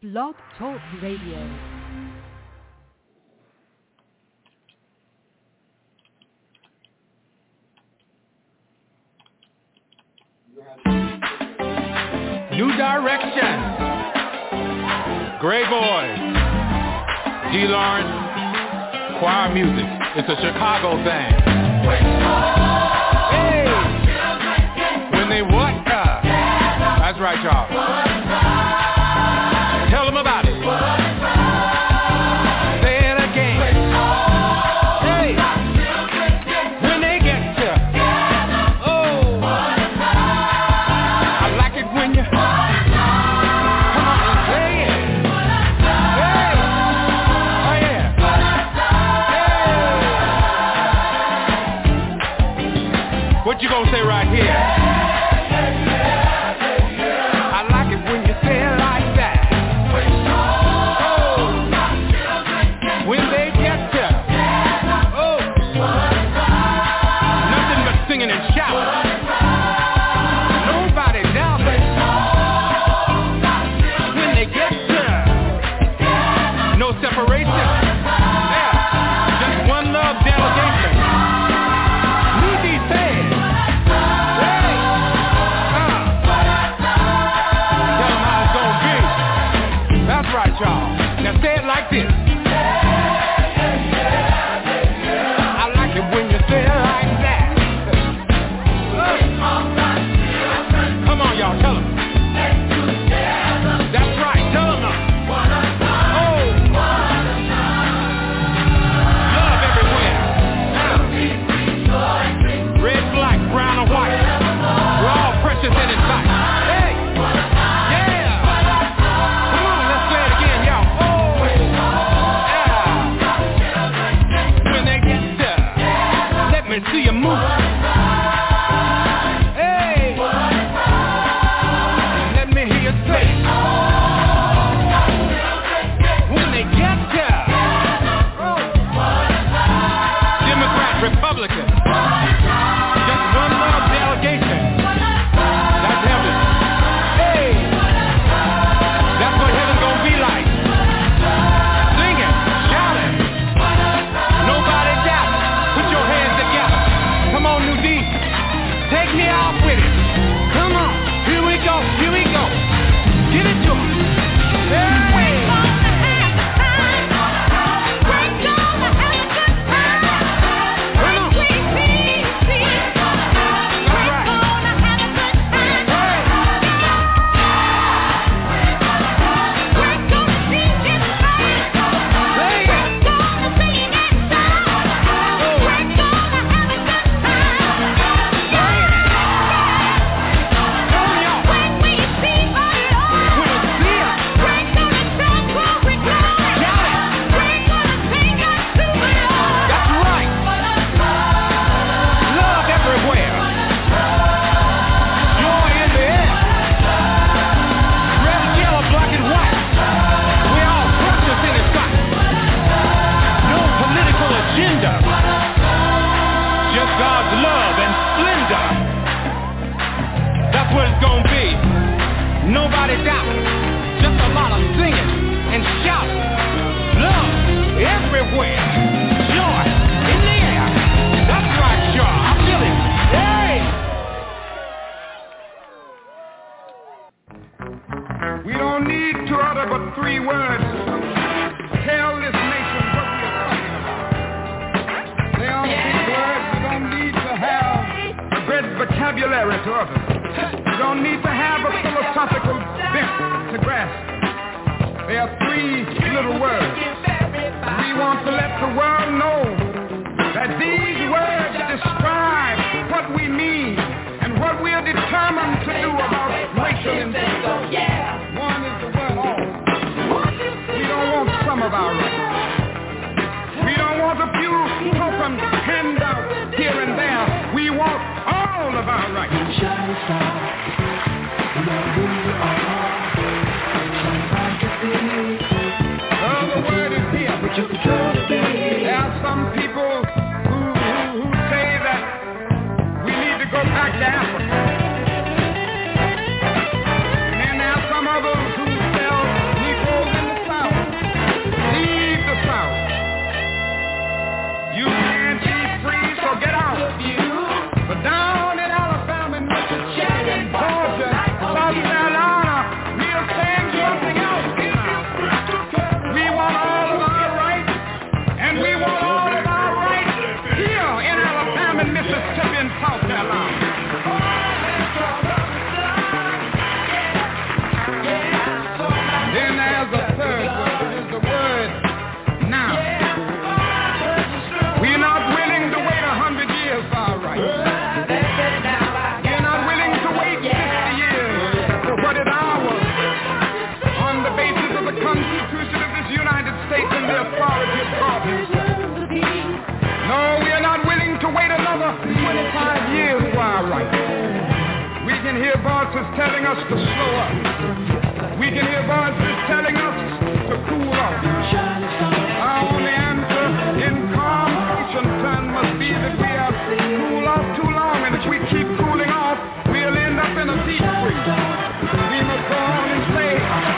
Blog Talk Radio. New Direction, Gray Boys, G. Lawrence, Choir Music. It's a Chicago thing. Hey, when they what? That's right, y'all. Tell them about it. Say it again. Hey, when they get to, oh, I like it when you. What you gonna say right here? I like it when you say it like that. Oh, when they get to, oh, nothing but singing and shouting. Nobody down there. When they get to, no separation. Yeah, just one love delegation. Need these things. Right, y'all. Now say it like this. I like it when you say it like that. Come on, y'all, tell them. That's right, tell them now. Oh, love everywhere. Red, black, brown, or white. We're all precious in His sight. Hey, yeah. Let me see you move. Hey, let me hear you say. When they get there, Democrat, Republican, just one love delegation. That's heaven. Hey, that's what heaven's gonna be like. Singing, shouting, nobody doubting. Put your hands together. Come on, New D. Take me out with it. Come on. Here we go. Here we go. Give it to us. Hey. What it's gonna be. Nobody doubting. Just a lot of singing and shouting. Love everywhere. Joy in the air. That's right, y'all. I feel it. Hey! We don't need to utter but 3 words. Tell this nation what we are talking about. They are 3 words. We don't need to have a great vocabulary to utter. You don't need to have a philosophical bent to grasp. There are 3 little words. We want to let the world know that these words describe what we mean and what we are determined to do about racial injustice. One is the word all. We don't want some of our rights. We don't want a few token handouts here and there. We want all of our rights. The word is here. There are some people who say that we need to go back to Africa. And then there are some others who tell Negro voices telling us to slow up. We can hear voices telling us to cool off. Our only answer in calm turn must be that we have cooled off too long, and if we keep cooling off, we'll end up in a deep freeze. We must go on and say,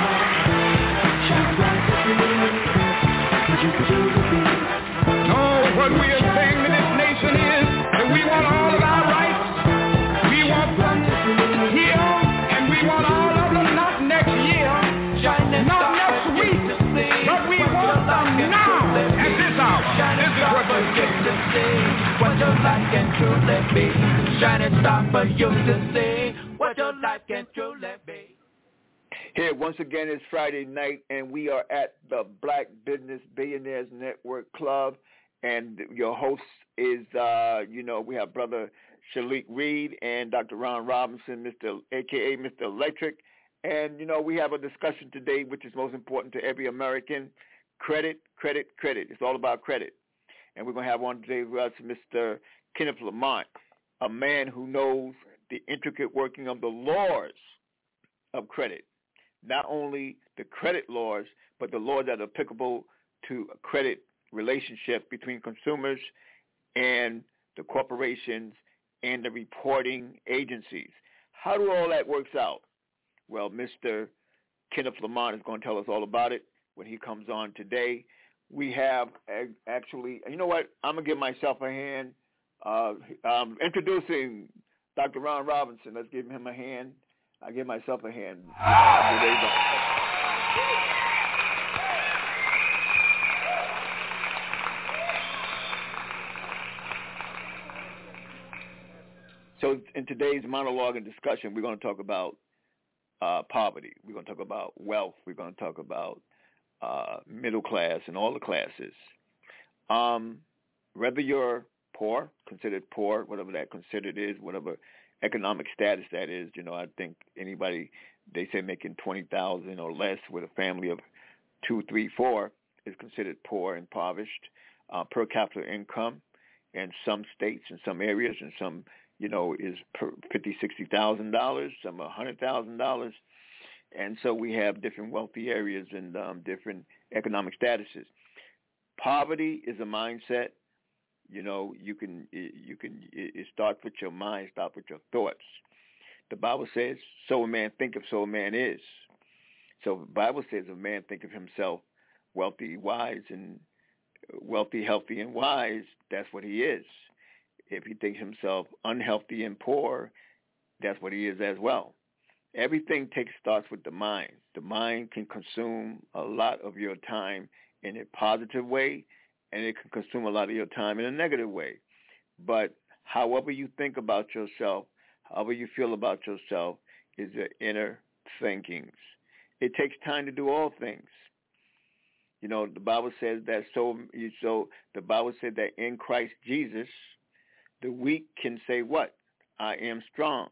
no, what we are saying to this nation is that we want all of our rights. We want them here, and we want all of them not next year, not next week, but we want them now, at this hour. This is what we're getting to see. What your life can truly be. Shining star for you to see. What your life can truly be. Here, once again, it's Friday night, and we are at the Black Business Billionaires Network Club, and your host is, we have Brother Shalik Reed and Dr. Ron Robinson, a.k.a. Mr. Electric, and, we have a discussion today which is most important to every American, credit, credit, credit. It's all about credit, and we're going to have on today with us Mr. Kenneth Lamont, a man who knows the intricate working of the laws of credit. Not only the credit laws, but the laws that are applicable to a credit relationship between consumers and the corporations and the reporting agencies. How do all that works out? Well, Mr. Kenneth Lamont is going to tell us all about it when he comes on today. We have actually, you know what? I'm going to give myself a hand. Introducing Dr. Ron Robinson. Let's give him a hand. I give myself a hand. So in today's monologue and discussion, we're going to talk about poverty. We're going to talk about wealth. We're going to talk about middle class and all the classes. Whether you're poor, considered poor, whatever that considered is, whatever economic status that is, I think anybody, they say making $20,000 or less with a family of 2, 3, 4 is considered poor, impoverished. Per capita income in some states, in some areas, and some, is $50,000, $60,000, some $100,000. And so we have different wealthy areas and different economic statuses. Poverty is a mindset. It starts with your mind, starts with your thoughts. The Bible says, so a man thinketh, so a man is. So the Bible says, if a man thinketh himself wealthy, healthy, and wise, that's what he is. If he thinks himself unhealthy and poor, that's what he is as well. Everything starts with the mind. The mind can consume a lot of your time in a positive way, and it can consume a lot of your time in a negative way. But however you think about yourself, however you feel about yourself, is your inner thinkings. It takes time to do all things. The Bible says that the Bible said that in Christ Jesus, the weak can say what? I am strong.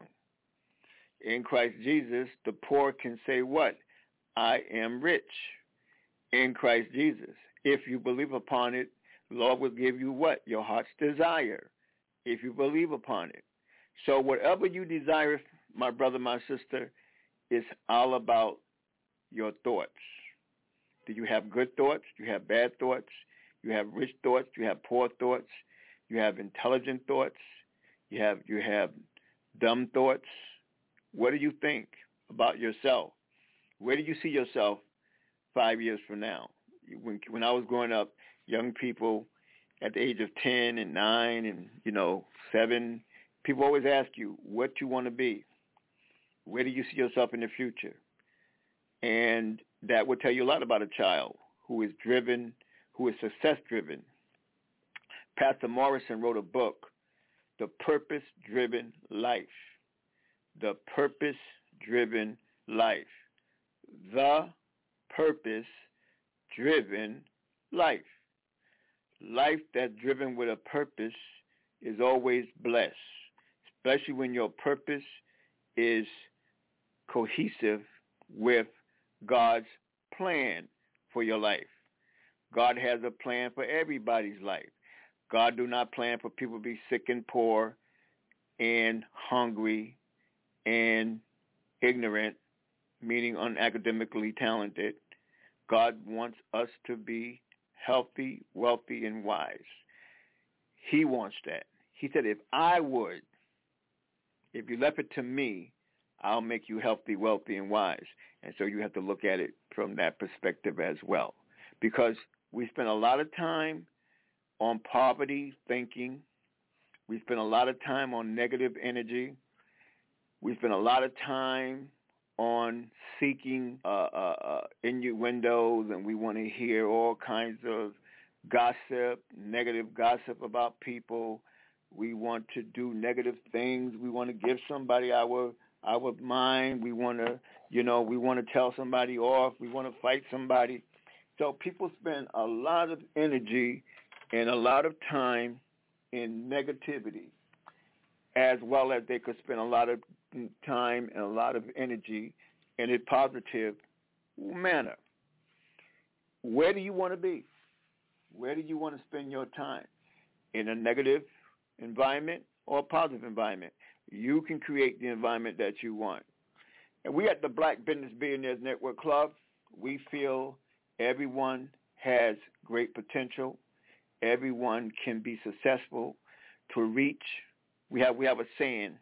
In Christ Jesus, the poor can say what? I am rich. In Christ Jesus. If you believe upon it, the Lord will give you what? Your heart's desire, if you believe upon it. So whatever you desire, my brother, my sister, is all about your thoughts. Do you have good thoughts? Do you have bad thoughts? You have rich thoughts? You have poor thoughts? You have intelligent thoughts? You have dumb thoughts? What do you think about yourself? Where do you see yourself 5 years from now? When I was growing up, young people at the age of 10 and 9 and, 7, people always ask you what you want to be. Where do you see yourself in the future? And that would tell you a lot about a child who is driven, who is success-driven. Pastor Morrison wrote a book, The Purpose-Driven Life. The Purpose-Driven Life. The Purpose-Driven Life. Life that's driven with a purpose is always blessed, especially when your purpose is cohesive with God's plan for your life. God has a plan for everybody's life. God do not plan for people to be sick and poor and hungry and ignorant, meaning unacademically talented. God wants us to be healthy, wealthy, and wise. He wants that. He said, if you left it to me, I'll make you healthy, wealthy, and wise. And so you have to look at it from that perspective as well. Because we spend a lot of time on poverty thinking. We spend a lot of time on negative energy. We spend a lot of time on seeking innuendos, and we want to hear all kinds of gossip, negative gossip about people. We want to do negative things. We want to give somebody our mind. We want to tell somebody off. We want to fight somebody. So people spend a lot of energy and a lot of time in negativity, as well as they could spend a lot of time and a lot of energy in a positive manner. Where do you want to be? Where do you want to spend your time? In a negative environment or a positive environment? You can create the environment that you want. And we at the Black Business Billionaires Network Club, we feel everyone has great potential. Everyone can be successful to reach. We have a saying,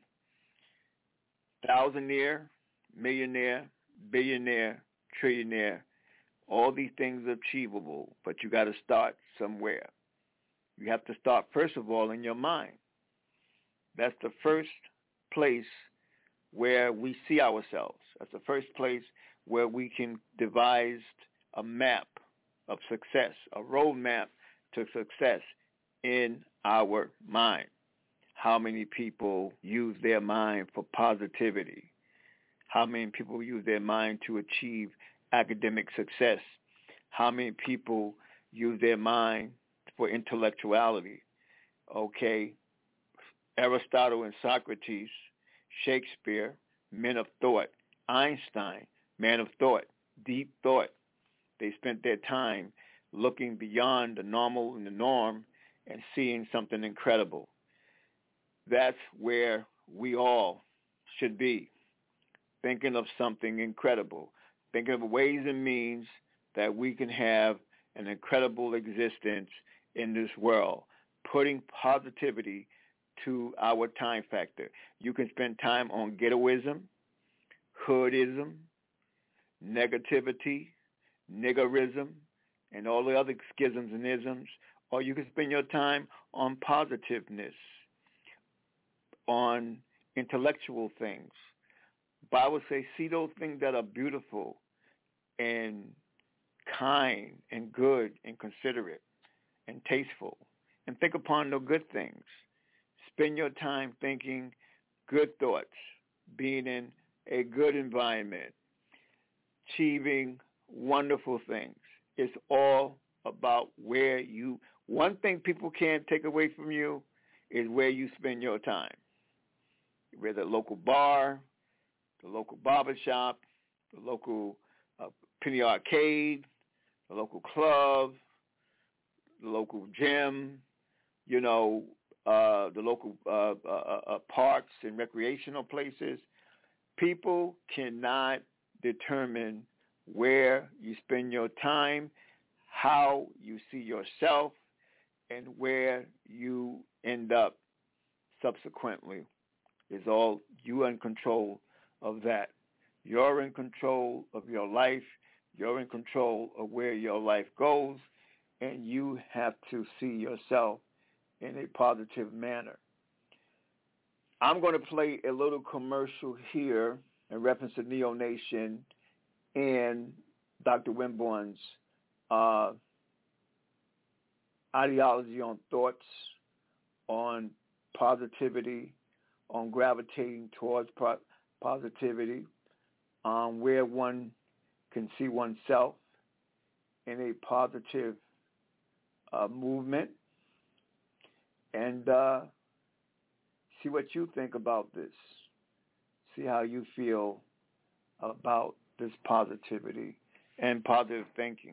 thousandaire, millionaire, billionaire, trillionaire. All these things are achievable, but you got to start somewhere. You have to start, first of all, in your mind. That's the first place where we see ourselves. That's the first place where we can devise a map of success, a roadmap to success in our mind. How many people use their mind for positivity? How many people use their mind to achieve academic success? How many people use their mind for intellectuality? Okay, Aristotle and Socrates, Shakespeare, men of thought, Einstein, man of thought, deep thought. They spent their time looking beyond the normal and the norm and seeing something incredible. That's where we all should be, thinking of something incredible, thinking of ways and means that we can have an incredible existence in this world, putting positivity to our time factor. You can spend time on ghettoism, hoodism, negativity, niggerism, and all the other schisms and isms, or you can spend your time on positiveness, on intellectual things. Bible says, see those things that are beautiful and kind and good and considerate and tasteful, and think upon the good things. Spend your time thinking good thoughts, being in a good environment, achieving wonderful things. It's all about where you, one thing people can't take away from you is where you spend your time. Whether the local bar, the local barbershop, the local penny arcade, the local club, the local gym, the local parks and recreational places. People cannot determine where you spend your time, how you see yourself, and where you end up subsequently. It's all you in control of that. You're in control of your life. You're in control of where your life goes, and you have to see yourself in a positive manner. I'm going to play a little commercial here in reference to Neonation and Dr. Winborn's ideology on thoughts, on positivity, on gravitating towards positivity, where one can see oneself in a positive movement, and see what you think about this. See how you feel about this positivity and positive thinking.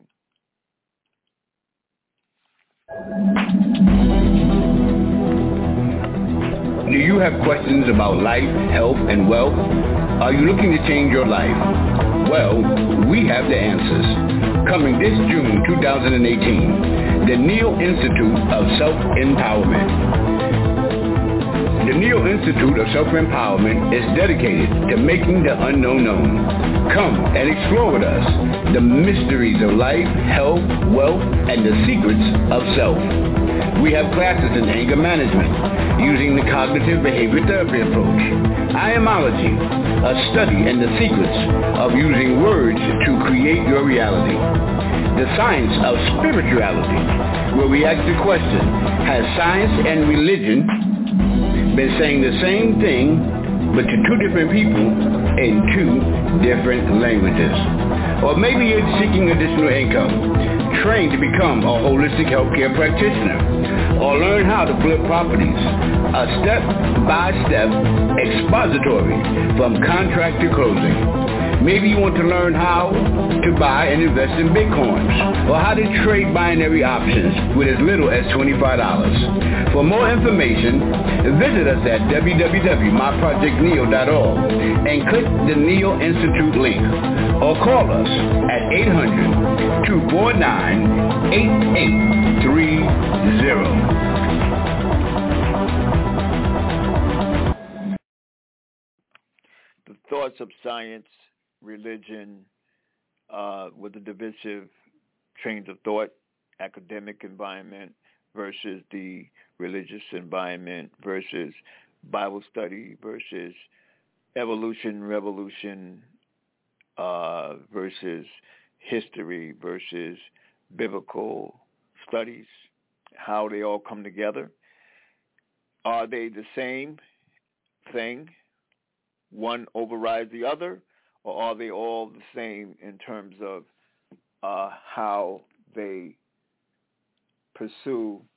Do you have questions about life, health, and wealth? Are you looking to change your life? Well, we have the answers. Coming this June 2018, the Neal Institute of Self-Empowerment. The Neal Institute of Self-Empowerment is dedicated to making the unknown known. Come and explore with us the mysteries of life, health, wealth, and the secrets of self. We have classes in anger management using the cognitive behavior therapy approach, Iamology, a study in the secrets of using words to create your reality, the science of spirituality, where we ask the question, has science and religion been saying the same thing, but to two different people in two different languages? Or maybe you're seeking additional income, trained to become a holistic healthcare practitioner, or learn how to flip properties, a step-by-step expository from contract to closing. Maybe you want to learn how to buy and invest in Bitcoins, or how to trade binary options with as little as $25. For more information, visit us at www.myprojectneal.org and click the Neal Institute link, or call us at 800-249-8830. The thoughts of science, religion, with the divisive trains of thought, academic environment versus the religious environment versus Bible study versus evolution, revolution versus history versus biblical studies, how they all come together. Are they the same thing? One overrides the other, or are they all the same in terms of how they pursue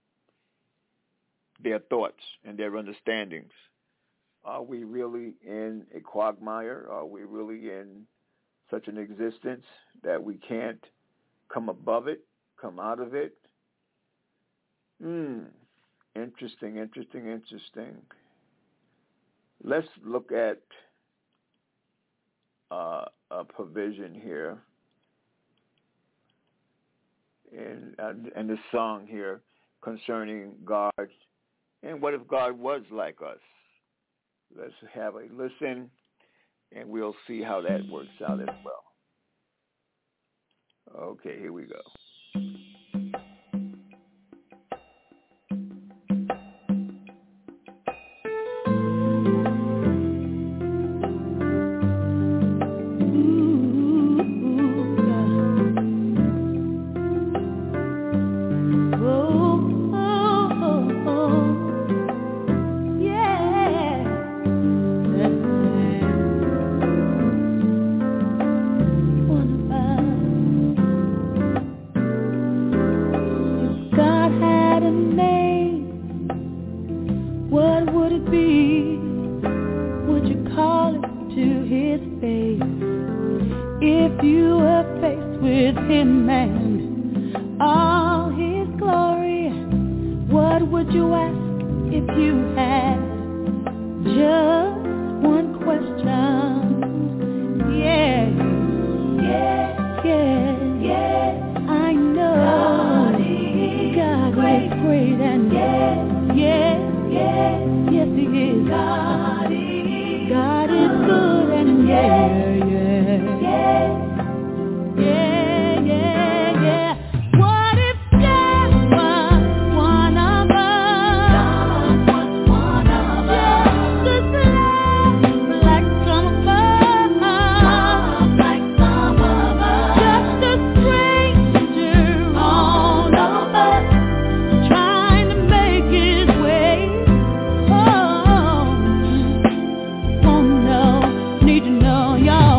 their thoughts and their understandings? Are we really in a quagmire? Are we really in such an existence that we can't come above it, come out of it? Interesting. Let's look at a provision here in this song here concerning God. And what if God was like us? Let's have a listen, and we'll see how that works out as well. Okay, here we go. Need to know y'all.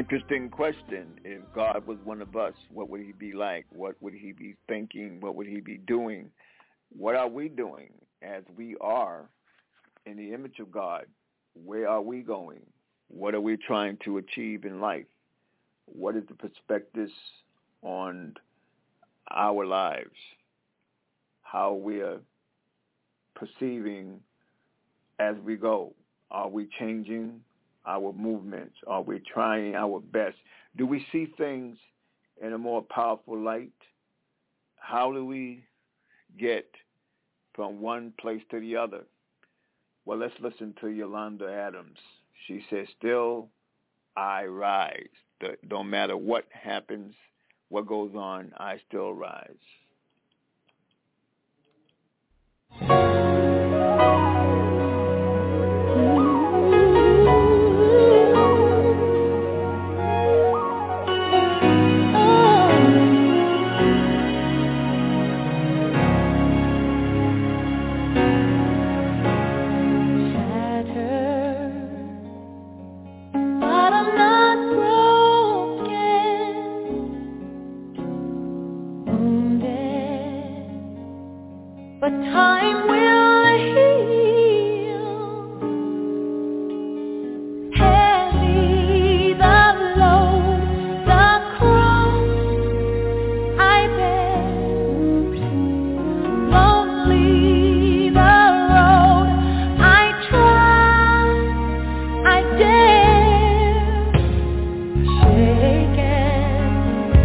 Interesting question. If God was one of us, what would he be like? What would he be thinking? What would he be doing? What are we doing as we are in the image of God? Where are we going? What are we trying to achieve in life? What is the perspective on our lives? How we are perceiving as we go? Are we changing our movements? Are we trying our best? Do we see things in a more powerful light? How do we get from one place to the other? Well, let's listen to Yolanda Adams. She says, still I rise. Don't matter what happens, what goes on, I still rise.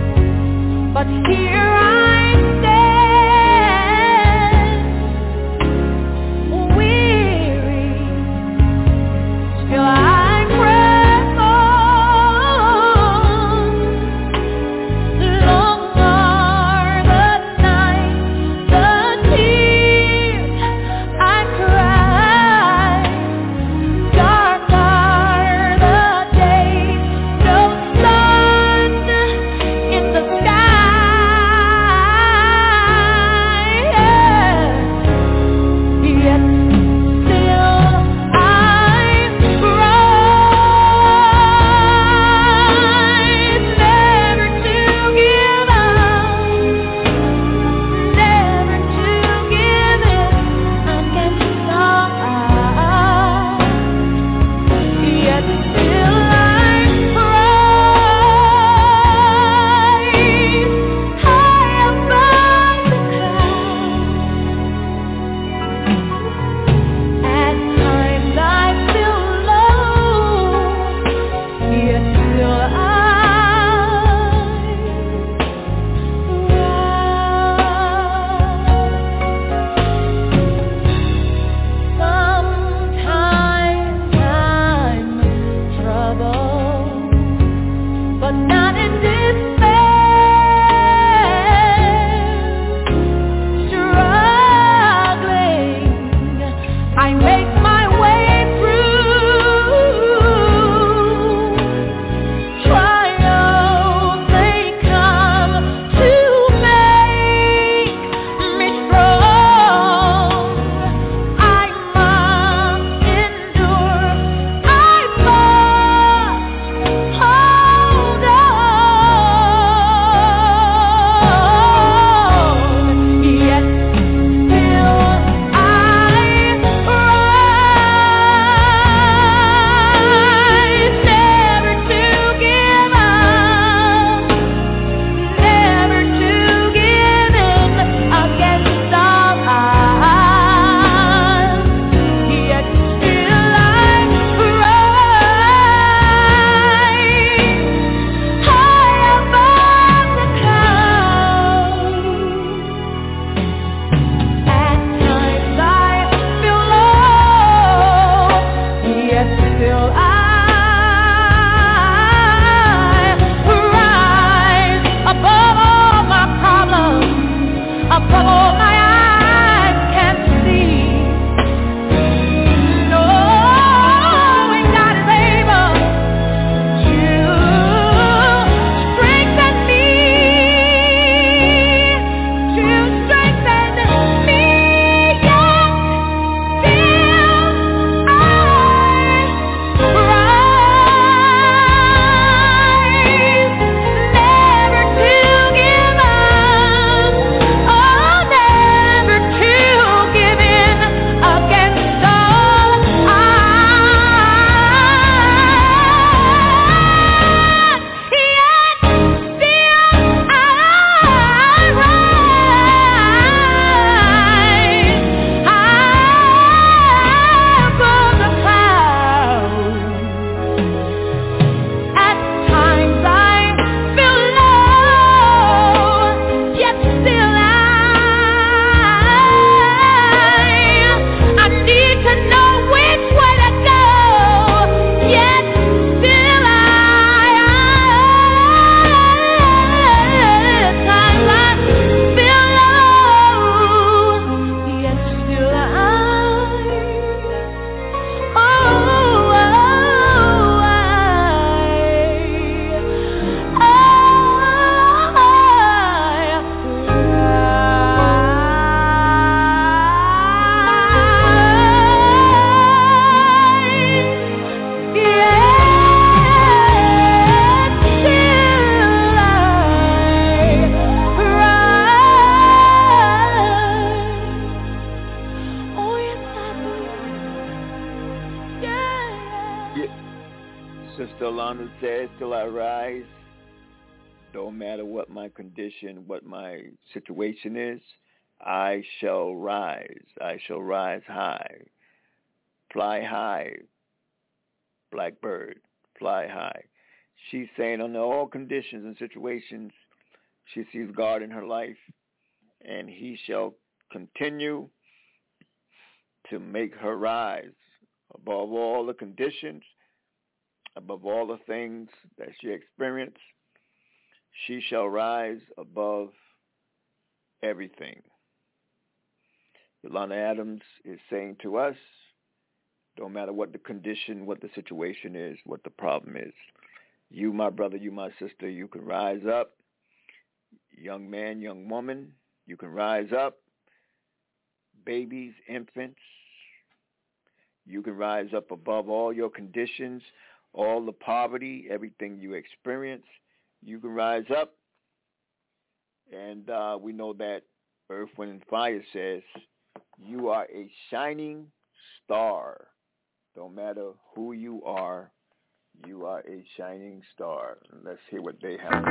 But here I stand. Yolanda says, till I rise, don't matter what my condition, what my situation is, I shall rise. I shall rise high. Fly high, blackbird, fly high. She's saying under all conditions and situations, she sees God in her life, and he shall continue to make her rise above all the conditions, above all the things that she experienced. She shall rise above everything. Yolanda Adams is saying to us, don't matter what the condition, what the situation is, what the problem is. You, my brother, you, my sister, you can rise up. Young man, young woman, you can rise up. Babies, infants, you can rise up above all your conditions, all the poverty, everything you experience. You can rise up. And we know that Earth, Wind, and Fire says, you are a shining star. Don't matter who you are a shining star. Let's hear what they have.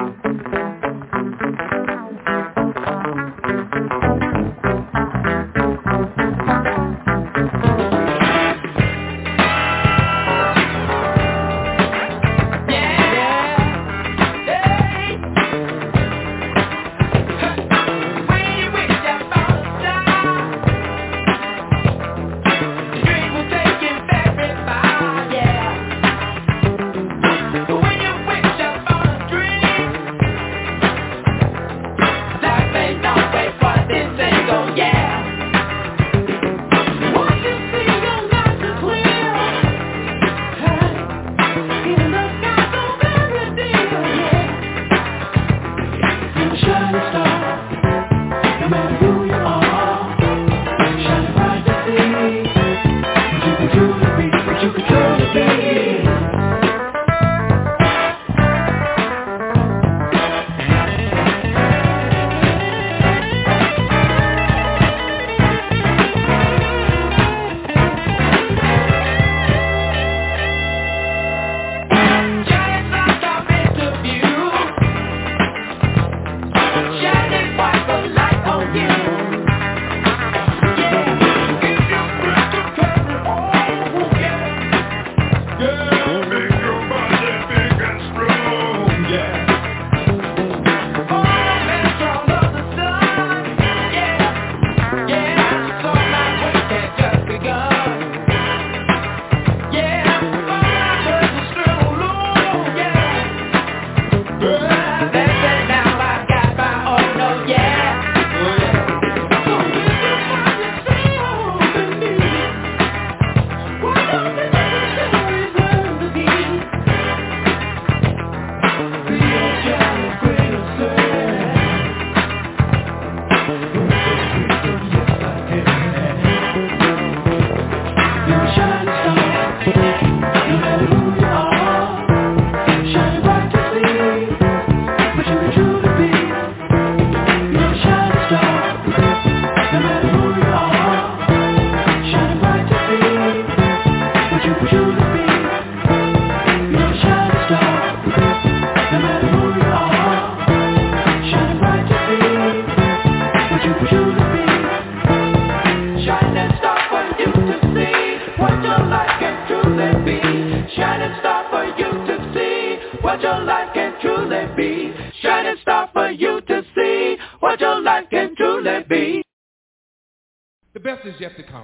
The best is yet to come.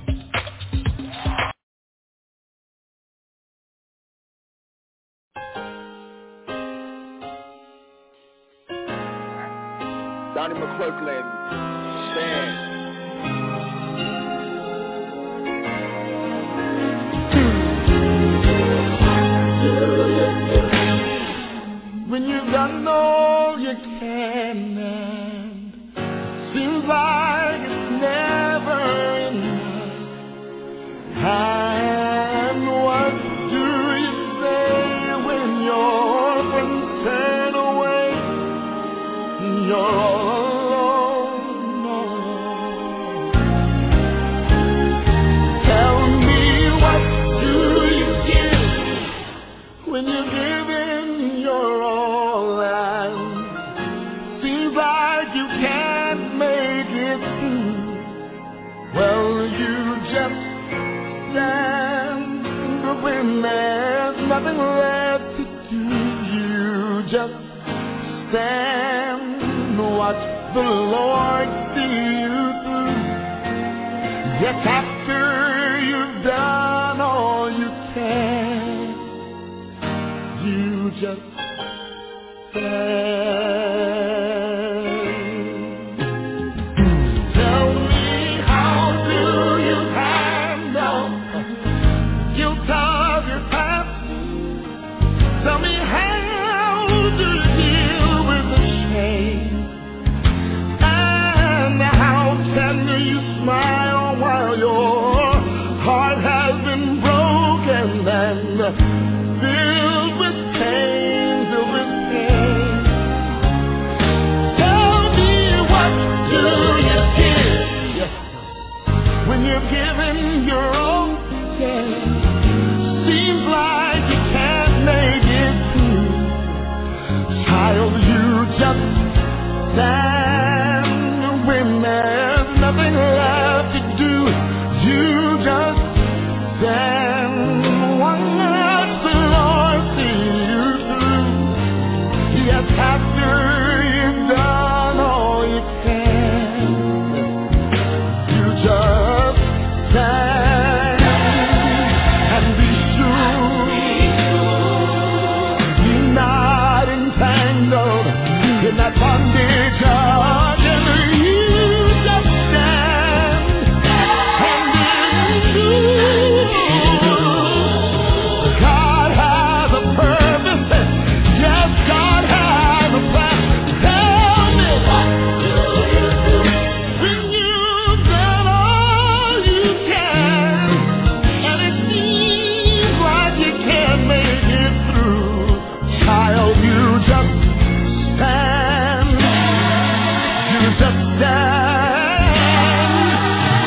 Donnie McClurkin, stand. When you've done all you can and seems like it's never enough, and what do you say when your friends turn away and you're all alone? Tell me, what do you do when you're giving your all and seems like you can't make it through. Well, you just stand when there's nothing left to do. You just stand, watch the Lord see you through. Just after you've done all you can, you just stand. Tell me, how do you handle guilt of your past? Tell me, how do you deal with the shame? And how can you smile while your heart has been broken and filled with pain, filled with pain? Tell me, what do you give when you're giving your own? Seems like you can't make it through. Child, you just stand when there's nothing left to do. You just stand, watch the Lord see you through. Yes, after you've done all you can, you just stand and be sure you're not entangled in that bondage again. You just stand and be sure God has a purpose. Yes, God has a plan. Tell me, what do you do when you've done all you can and it seems like you can't make it through? Child, you just stand. You just stand.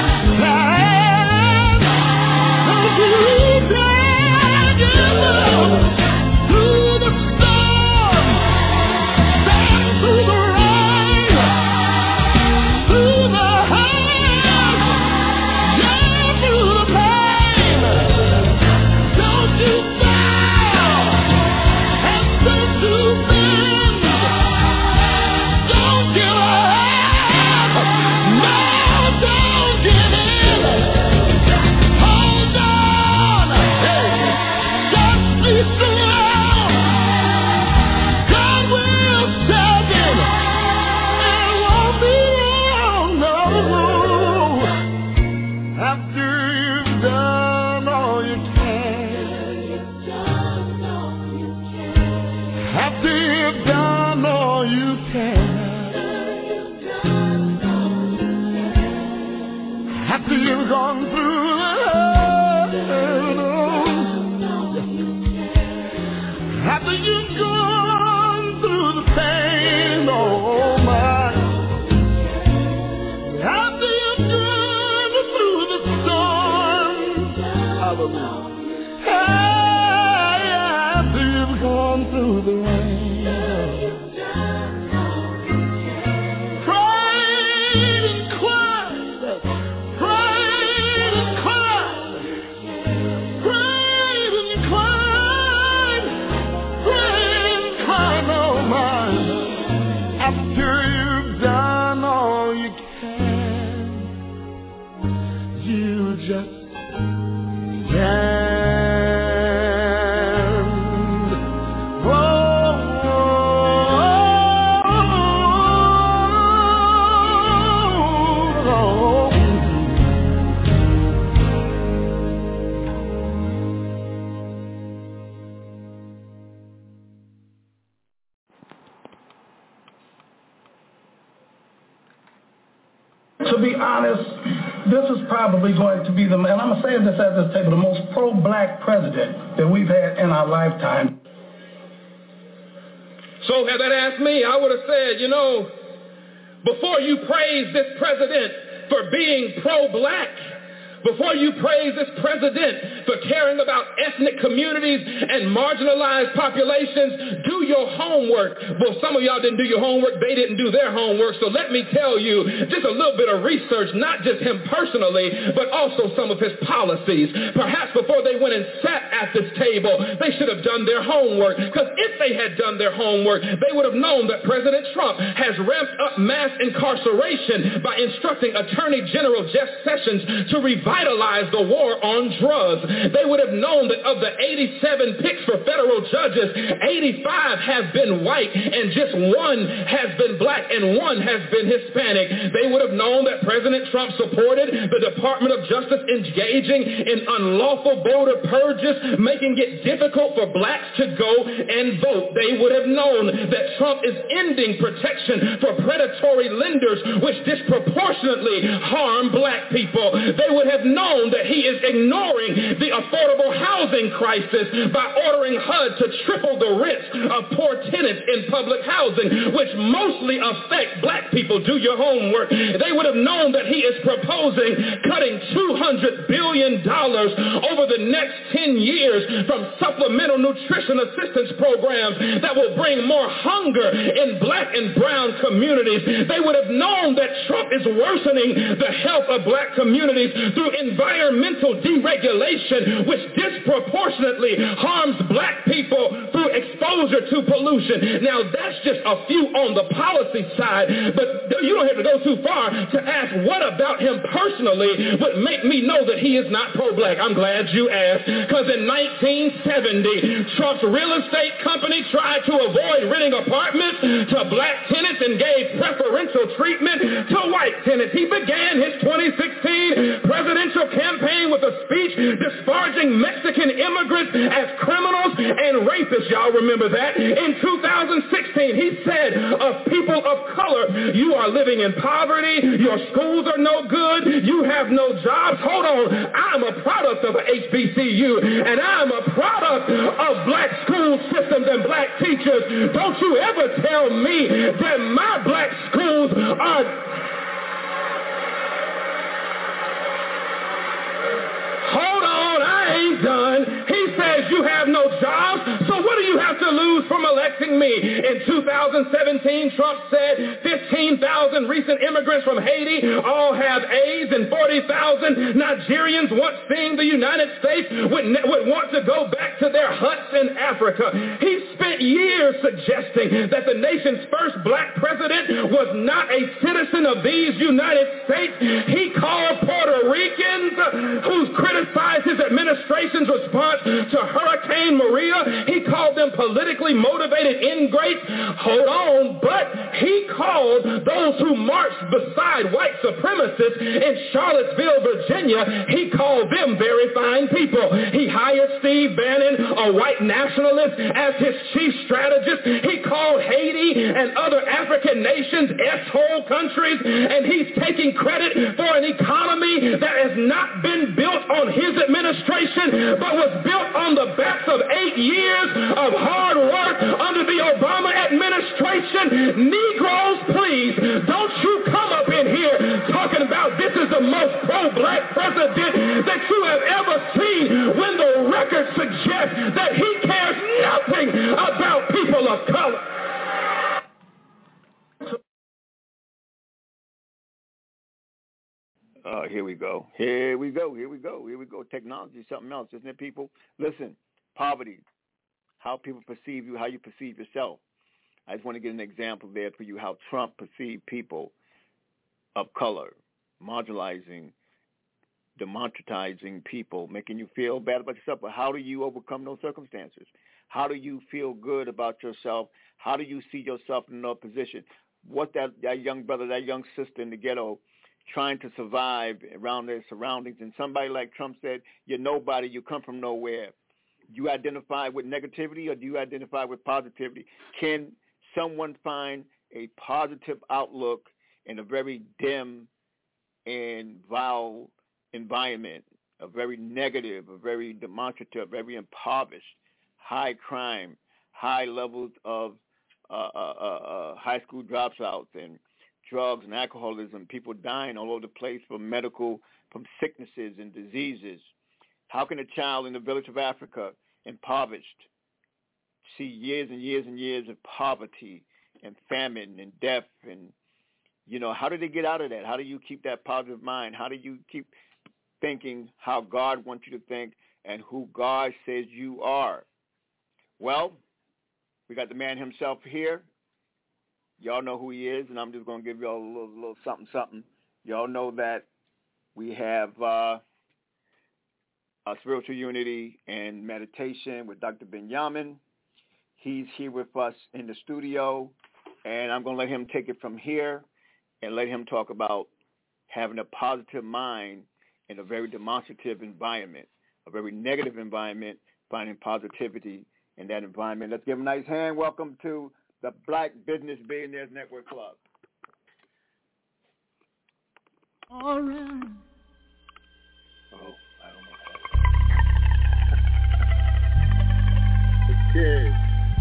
Stand. You stand. Through the storm. Stand through the rain. Through the hurt. Yeah, through the pain. Don't you bow. And don't you bend. Don't give up. No, don't give in. Hold on. Just be strong. God will step in. It won't be long, no. After you've done all you can. After you've done all you can. After you've gone through the hurt. After you've gone through the pain, oh my. After you've gone through the storm. Hallelujah. After you've gone through the rain. Prayed and cried. Prayed and cried. Prayed and cried. Prayed and cried, oh my. After you've done all you can, you just stand. To be honest, this is probably going to be and I'm going to say this at this table, the most pro-black president that we've had in our lifetime. So had that asked me, I would have said, before you praise this president for being pro-black, Before you praise this president for caring about ethnic communities and marginalized populations, do your homework. Well, some of y'all didn't do your homework. They didn't do their homework. So let me tell you just a little bit of research, not just him personally, but also some of his policies. Perhaps before they went and sat at this table, they should have done their homework. Because if they had done their homework, they would have known that President Trump has ramped up mass incarceration by instructing Attorney General Jeff Sessions to revitalize the war on drugs. They would have known that of the 87 picks for federal judges, 85 have been white and just one has been black and one has been Hispanic. They would have known that President Trump supported the Department of Justice engaging in unlawful voter purges, making it difficult for blacks to go and vote. They would have known that Trump is ending protection for predatory lenders, which disproportionately harm black people. They would have known that he is ignoring the affordable housing crisis by ordering HUD to triple the rents of poor tenants in public housing, which mostly affect black people. Do your homework. They would have known that he is proposing cutting $200 billion over the next 10 years from supplemental nutrition assistance programs that will bring more hunger in black and brown communities. They would have known that Trump is worsening the health of black communities through environmental deregulation, which disproportionately harms black people through exposure to pollution. Now, that's just a few on the policy side, but you don't have to go too far to ask what about him personally would make me know that he is not pro-black. I'm glad you asked, because in 1970, Trump's real estate company tried to avoid renting apartments to black tenants and gave preferential treatment to white tenants. He began his 2016 presidential campaign with a speech disparaging Mexican immigrants as criminals and rapists. Y'all remember that? In 2016, he said of people of color, you are living in poverty, your schools are no good, you have no jobs. Hold on, I'm a product of HBCU, and I'm a product of black school systems and black teachers. Don't you ever tell me that my black schools are... Hold on, I ain't done. He says you have no jobs, so what do you have to lose from electing me? In 2017, Trump said 15,000 recent immigrants from Haiti all have AIDS, and 40,000 Nigerians once seeing the United States would want to go back to their huts in Africa. He spent years suggesting that the nation's first black president was not a citizen of these United States. He called Puerto Ricans who's criticized his administration's response to Hurricane Maria. He called them politically motivated ingrates. Hold on, but he called those who marched beside white supremacists in Charlottesville, Virginia, he called them very fine people. He hired Steve Bannon, a white nationalist, as his chief strategist. He called Haiti and other African nations S-hole countries, and he's taking credit for an economy that has not been built on his administration, but was built on the backs of 8 years of hard work under the Obama administration. Negroes, please, don't you come up in here talking about this is the most pro-black president that you have ever seen when the record suggests that he cares nothing about people of color. Here we go. Technology is something else, isn't it, people? Listen, poverty, how people perceive you, how you perceive yourself. I just want to get an example there for you how Trump perceived people of color, marginalizing, democratizing people, making you feel bad about yourself. But how do you overcome those circumstances? How do you feel good about yourself? How do you see yourself in another position? What that young brother, that young sister in the ghetto trying to survive around their surroundings, and somebody like Trump said, you're nobody, you come from nowhere. Do you identify with negativity or do you identify with positivity? Can someone find a positive outlook in a very dim and vile environment, a very negative, a very demonstrative, very impoverished, high crime, high levels of high school dropouts and drugs and alcoholism, people dying all over the place from sicknesses and diseases. How can a child in the village of Africa, impoverished, see years and years and years of poverty and famine and death? And, how do they get out of that? How do you keep that positive mind? How do you keep thinking how God wants you to think and who God says you are? Well, we got the man himself here. Y'all know who he is, and I'm just going to give y'all a little something. Y'all know that we have a spiritual unity and meditation with Dr. Benjamin. He's here with us in the studio, and I'm going to let him take it from here and let him talk about having a positive mind in a very demonstrative environment, a very negative environment, finding positivity in that environment. Let's give him a nice hand. Welcome to the Black Business Billionaires Network Club. All right. Oh, I don't know. Okay.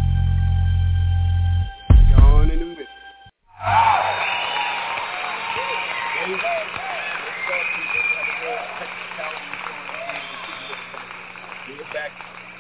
Gone in the midst. There you go. Give it back.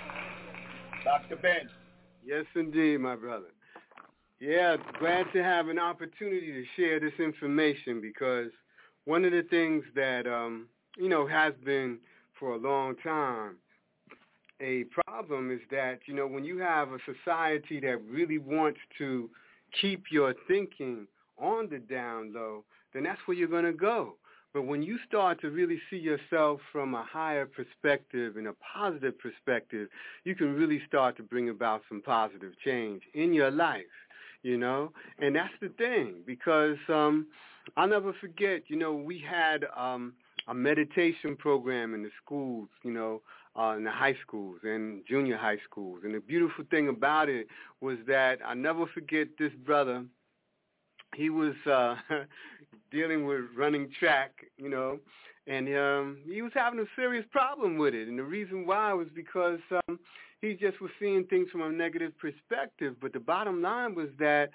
Dr. Ben. Yes, indeed, my brother. Yeah, glad to have an opportunity to share this information, because one of the things that, has been for a long time a problem is that, when you have a society that really wants to keep your thinking on the down low, then that's where you're going to go. But when you start to really see yourself from a higher perspective and a positive perspective, you can really start to bring about some positive change in your life, And that's the thing, because I'll never forget, we had a meditation program in the schools, in the high schools and junior high schools. And the beautiful thing about it was that I'll never forget this brother. He was dealing with running track, and he was having a serious problem with it. And the reason why was because he just was seeing things from a negative perspective. But the bottom line was that,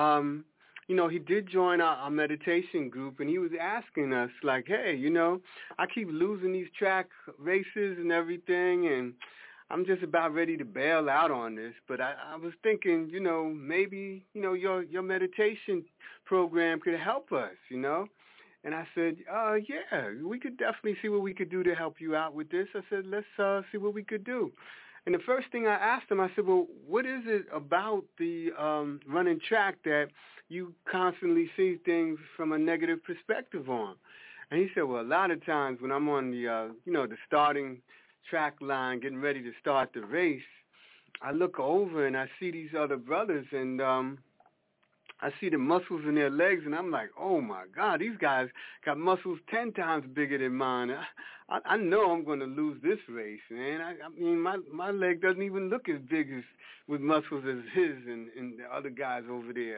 he did join our meditation group, and he was asking us, like, hey, I keep losing these track races and everything, and I'm just about ready to bail out on this. But I was thinking, maybe, your meditation program could help us, And I said, yeah, we could definitely see what we could do to help you out with this. I said, let's see what we could do. And the first thing I asked him, I said, well, what is it about the running track that you constantly see things from a negative perspective on? And he said, well, a lot of times when I'm on the, the starting track line, getting ready to start the race, I look over and I see these other brothers, and I see the muscles in their legs, and I'm like, oh, my God, these guys got muscles 10 times bigger than mine. I know I'm going to lose this race, man. I mean, my leg doesn't even look as big as with muscles as his and the other guys over there.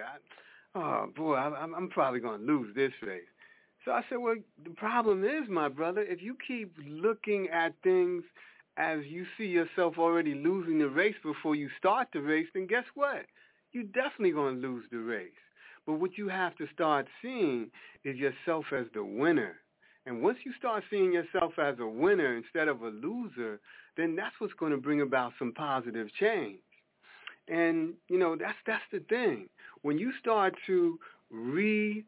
I'm probably going to lose this race. So I said, well, the problem is, my brother, if you keep looking at things as you see yourself already losing the race before you start the race, then guess what? You're definitely going to lose the race. But what you have to start seeing is yourself as the winner. And once you start seeing yourself as a winner instead of a loser, then that's what's going to bring about some positive change. And, that's the thing. When you start to refocus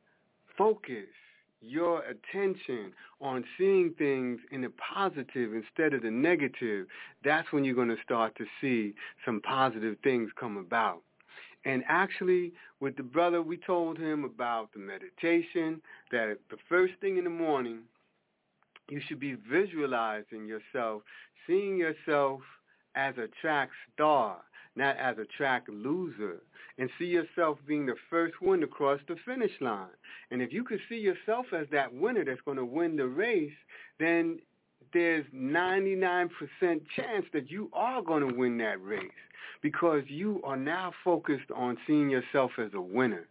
your attention on seeing things in the positive instead of the negative, that's when you're going to start to see some positive things come about. And actually, with the brother, we told him about the meditation, that the first thing in the morning, you should be visualizing yourself, seeing yourself as a track star, not as a track loser, and see yourself being the first one to cross the finish line. And if you could see yourself as that winner that's going to win the race, then there's 99% chance that you are going to win that race, because you are now focused on seeing yourself as a winner.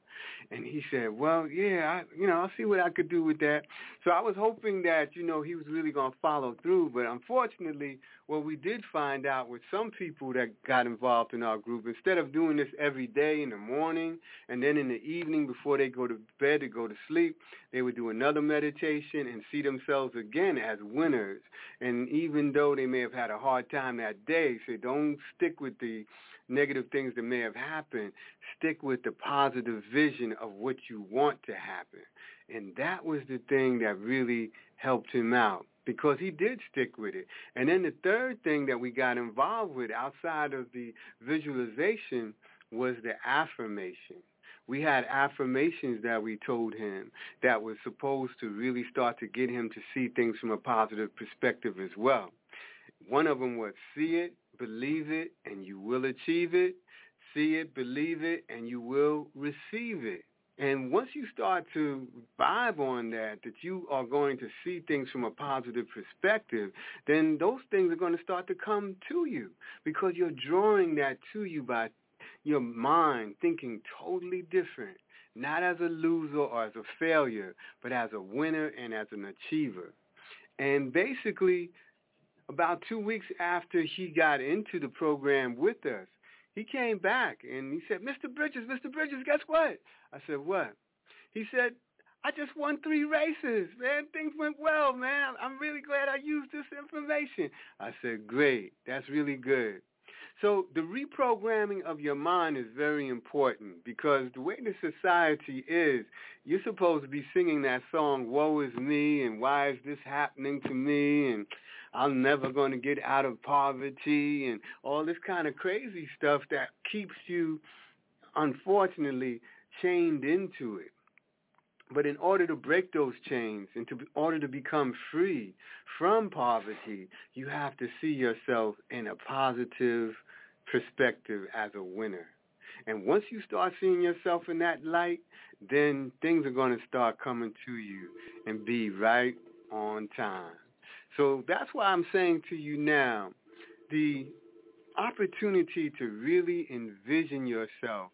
And he said, well, yeah, I'll see what I could do with that. So I was hoping that, he was really going to follow through. But unfortunately, what we did find out with some people that got involved in our group, instead of doing this every day in the morning and then in the evening before they go to bed to go to sleep, they would do another meditation and see themselves again as winners. And even though they may have had a hard time that day, say don't stick with the negative things that may have happened. Stick with the positive vision of what you want to happen. And that was the thing that really helped him out, because he did stick with it. And then the third thing that we got involved with outside of the visualization was the affirmation. We had affirmations that we told him that was supposed to really start to get him to see things from a positive perspective as well. One of them was, see it, believe it, and you will achieve it. See it, believe it, and you will receive it. And once you start to vibe on that you are going to see things from a positive perspective, then those things are going to start to come to you, because you're drawing that to you by your mind thinking totally different, not as a loser or as a failure, but as a winner and as an achiever. And basically, about 2 weeks after he got into the program with us, he came back and he said, Mr. Bridges, guess what? I said, what? He said, I just won 3 races, man. Things went well, man. I'm really glad I used this information. I said, great. That's really good. So the reprogramming of your mind is very important, because the way the society is, you're supposed to be singing that song, Woe is Me, and why is this happening to me, and I'm never going to get out of poverty, and all this kind of crazy stuff that keeps you, unfortunately, chained into it. But in order to break those chains and in order to become free from poverty, you have to see yourself in a positive perspective as a winner. And once you start seeing yourself in that light, then things are going to start coming to you and be right on time. So that's why I'm saying to you now, the opportunity to really envision yourself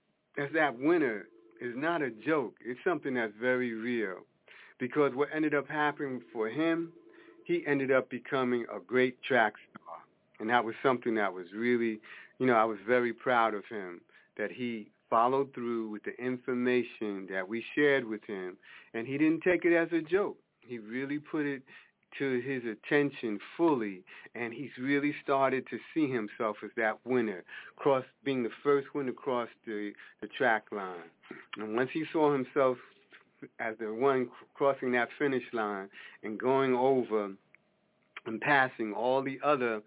as that winner is not a joke. It's something that's very real, because what ended up happening for him, he ended up becoming a great track star. And that was something that was really, I was very proud of him, that he followed through with the information that we shared with him, and he didn't take it as a joke. He really put it to his attention fully, and he's really started to see himself as that winner, being the first one to cross the track line. And once he saw himself as the one crossing that finish line and going over and passing all the other,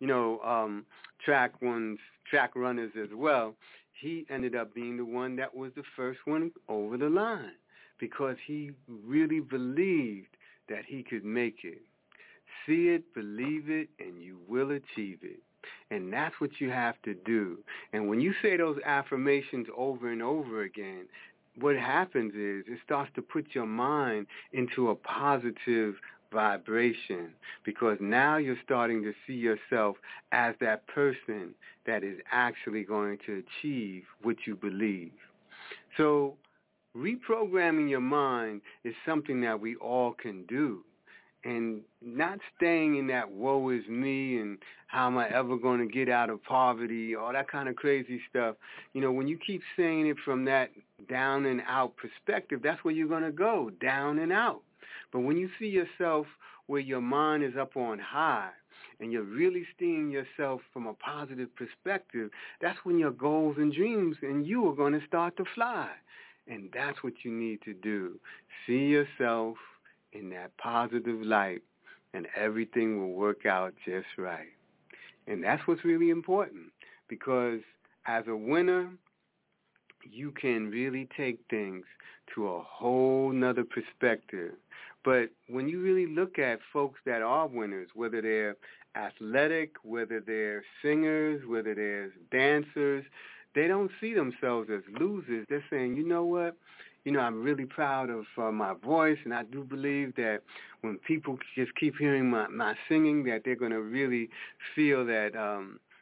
track runners as well, he ended up being the one that was the first one over the line, because he really believed that he could make it. See it, believe it, and you will achieve it. And that's what you have to do. And when you say those affirmations over and over again, what happens is it starts to put your mind into a positive vibration, because now you're starting to see yourself as that person that is actually going to achieve what you believe. So reprogramming your mind is something that we all can do, and not staying in that woe is me and how am I ever going to get out of poverty, all that kind of crazy stuff. When you keep saying it from that down and out perspective, that's where you're going to go, down and out. But when you see yourself where your mind is up on high and you're really seeing yourself from a positive perspective, that's when your goals and dreams and you are going to start to fly. And that's what you need to do. See yourself in that positive light, and everything will work out just right. And that's what's really important, because as a winner, you can really take things to a whole nother perspective. But when you really look at folks that are winners, whether they're athletic, whether they're singers, whether they're dancers, they don't see themselves as losers. They're saying, you know what? I'm really proud of my voice, and I do believe that when people just keep hearing my singing, that they're going to really feel that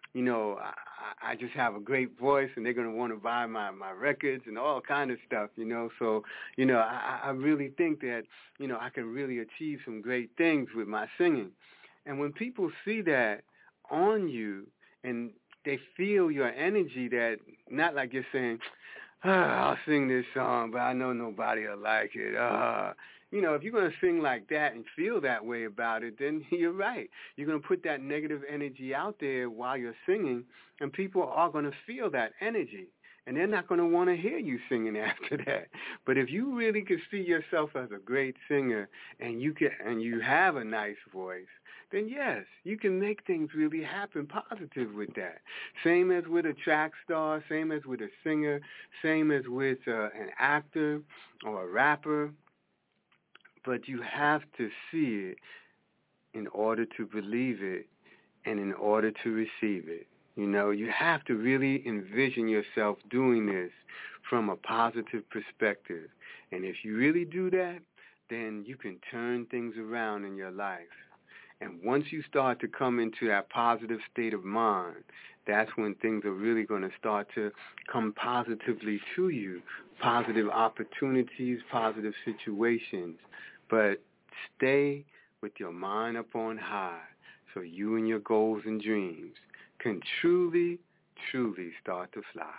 I just have a great voice and they're going to want to buy my records and all kind of stuff, So, I really think that, I can really achieve some great things with my singing. And when people see that on you and they feel your energy, that not like you're saying, I'll sing this song, but I know nobody will like it. If you're going to sing like that and feel that way about it, then you're right. You're going to put that negative energy out there while you're singing, and people are going to feel that energy, and they're not going to want to hear you singing after that. But if you really can see yourself as a great singer and you have a nice voice, then yes, you can make things really happen positive with that. Same as with a track star, same as with a singer, same as with an actor or a rapper. But you have to see it in order to believe it and in order to receive it. You have to really envision yourself doing this from a positive perspective. And if you really do that, then you can turn things around in your life. And once you start to come into that positive state of mind, that's when things are really going to start to come positively to you, positive opportunities, positive situations. But stay with your mind up on high so you and your goals and dreams can truly, truly start to fly.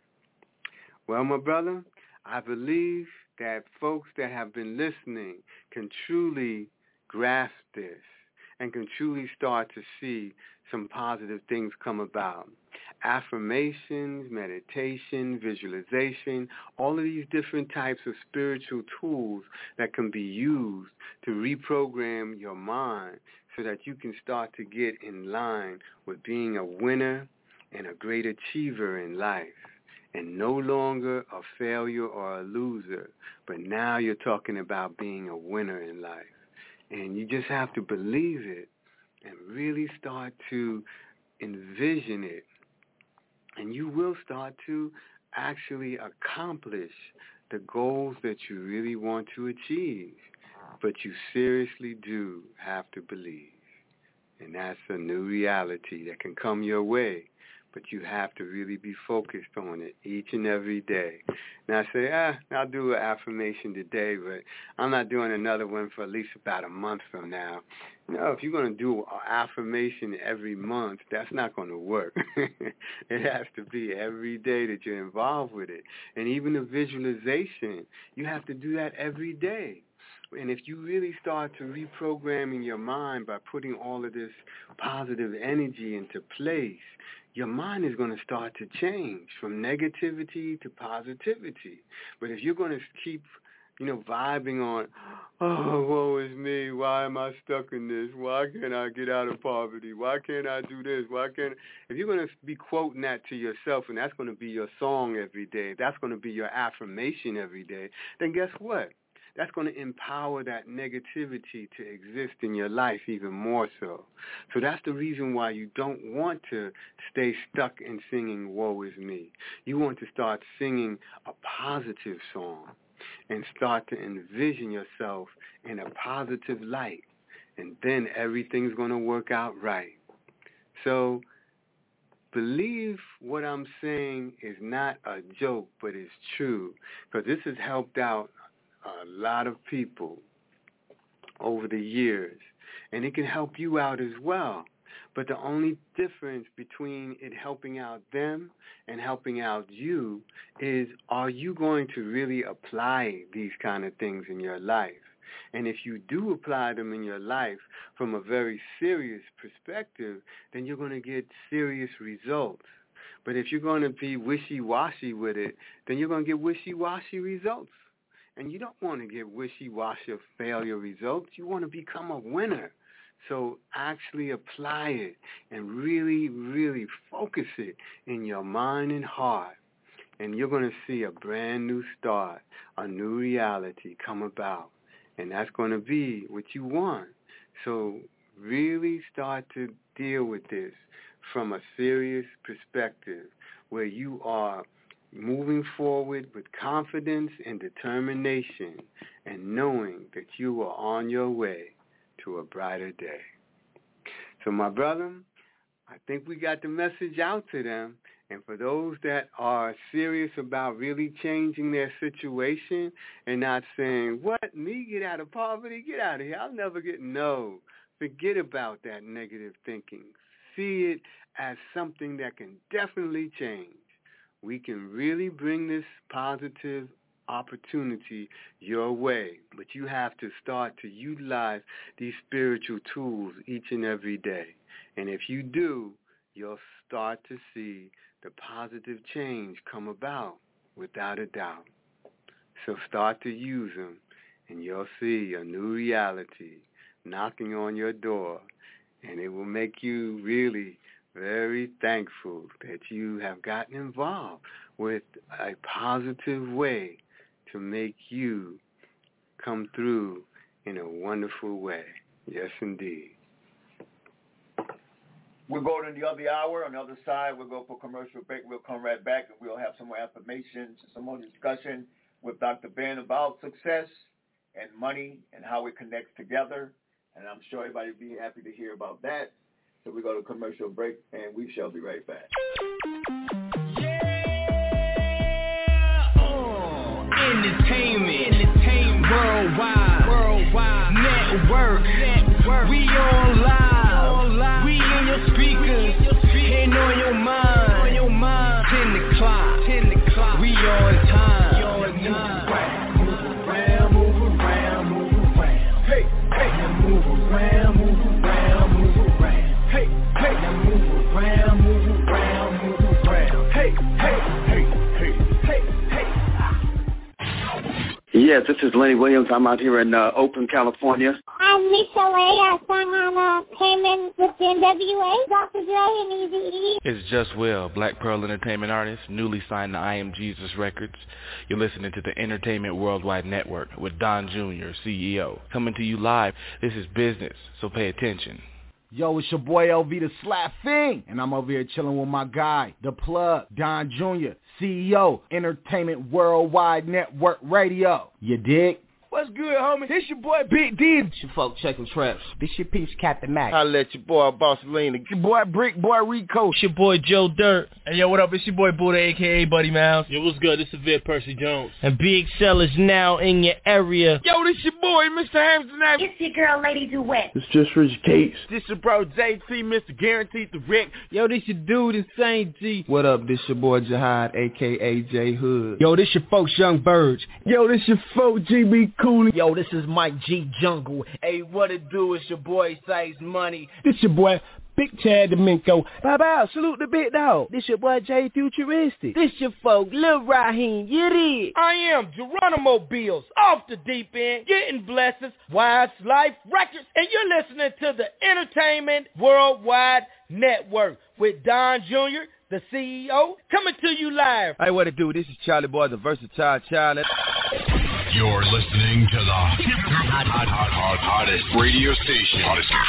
Well, my brother, I believe that folks that have been listening can truly grasp this and can truly start to see some positive things come about. Affirmations, meditation, visualization, all of these different types of spiritual tools that can be used to reprogram your mind so that you can start to get in line with being a winner and a great achiever in life, and no longer a failure or a loser, but now you're talking about being a winner in life. And you just have to believe it and really start to envision it. And you will start to actually accomplish the goals that you really want to achieve. But you seriously do have to believe. And that's a new reality that can come your way. But you have to really be focused on it each and every day. Now I say, I'll do an affirmation today, but I'm not doing another one for at least about a month from now. If you're going to do an affirmation every month, that's not going to work. It has to be every day that you're involved with it. And even the visualization, you have to do that every day. And if you really start to reprogramming your mind by putting all of this positive energy into place, your mind is going to start to change from negativity to positivity. But if you're going to keep, vibing on, woe is me, why am I stuck in this? Why can't I get out of poverty? Why can't I do this? If you're going to be quoting that to yourself and that's going to be your song every day, that's going to be your affirmation every day, then guess what? That's going to empower that negativity to exist in your life even more so. So that's the reason why you don't want to stay stuck in singing woe is me. You want to start singing a positive song and start to envision yourself in a positive light. And then everything's going to work out right. So believe what I'm saying is not a joke, but it's true. Because this has helped out a lot of people over the years, and it can help you out as well. But the only difference between it helping out them and helping out you is, are you going to really apply these kind of things in your life? And if you do apply them in your life from a very serious perspective, then you're going to get serious results. But if you're going to be wishy-washy with it, then you're going to get wishy-washy results. And you don't want to get wishy-washy or failure results. You want to become a winner. So actually apply it and really, really focus it in your mind and heart. And you're going to see a brand new start, a new reality come about. And that's going to be what you want. So really start to deal with this from a serious perspective where you are moving forward with confidence and determination and knowing that you are on your way to a brighter day. So my brother, I think we got the message out to them. And for those that are serious about really changing their situation and not saying, what, me get out of poverty? Get out of here. I'll never get, no. Forget about that negative thinking. See it as something that can definitely change. We can really bring this positive opportunity your way, but you have to start to utilize these spiritual tools each and every day. And if you do, you'll start to see the positive change come about without a doubt. So start to use them, and you'll see a new reality knocking on your door, and it will make you really very thankful that you have gotten involved with a positive way to make you come through in a wonderful way. Yes, indeed. We'll go to the other hour. On the other side, we'll go for commercial break. We'll come right back, and we'll have some more information, some more discussion with Dr. Ben about success and money and how it connects together. And I'm sure everybody will be happy to hear about that. So we go to commercial break, and we shall be right back. Entertainment, worldwide, network. We online, we in your speakers, and on your mind. 10 o'clock, we on time. Move around, hey, now move around, hey, now move around, hey. Yes, this is Lenny Williams. I'm out here in Oakland, California. I'm Lisa Ray. I sang on Payment with NWA, Dr. Dre, and Eazy-E. It's Just Will, Black Pearl Entertainment artist, newly signed to I Am Jesus Records. You're listening to the Entertainment Worldwide Network with Don Jr., CEO. Coming to you live. This is business, so pay attention. Yo, it's your boy LV the Slap Fiend, and I'm over here chilling with my guy, the plug, Don Jr., CEO, Entertainment Worldwide Network Radio. You dig? What's good, homie? This your boy Big D. It's your folk checking traps. This your piece, Captain Mac. I let your boy Boss Lena. Your boy Brick Boy Rico. It's your boy Joe Dirt. Hey, yo, what up? It's your boy Buddha, a.k.a. Buddy Mouse. Yo, what's good? This is Vic Percy Jones. And Big Cell is now in your area. Yo, this your boy, Mr. Hampton. It's your girl, Lady Duet. It's just Rich Cates. This your bro, JT, Mr. Guaranteed the Rick. Yo, this your dude, Insane G. What up? This your boy Jihad, a.k.a. J Hood. Yo, this your folks, Young Birds. Yo, this your folk, GB Cooley. Yo, this is Mike G Jungle. Hey, what it do? It's your boy Size Money. This your boy Big Chad Domingo. Bye-bye, salute the big dog. This your boy Jay Futuristic. This your folk, Lil Raheem. You did. I am Geronimo Bills, off the deep end, getting blessings, Wise Life Records, and you're listening to the Entertainment Worldwide Network with Don Jr., the CEO, coming to you live. Hey, what it do? This is Charlie Boy, the versatile child. You're listening to the hottest radio station.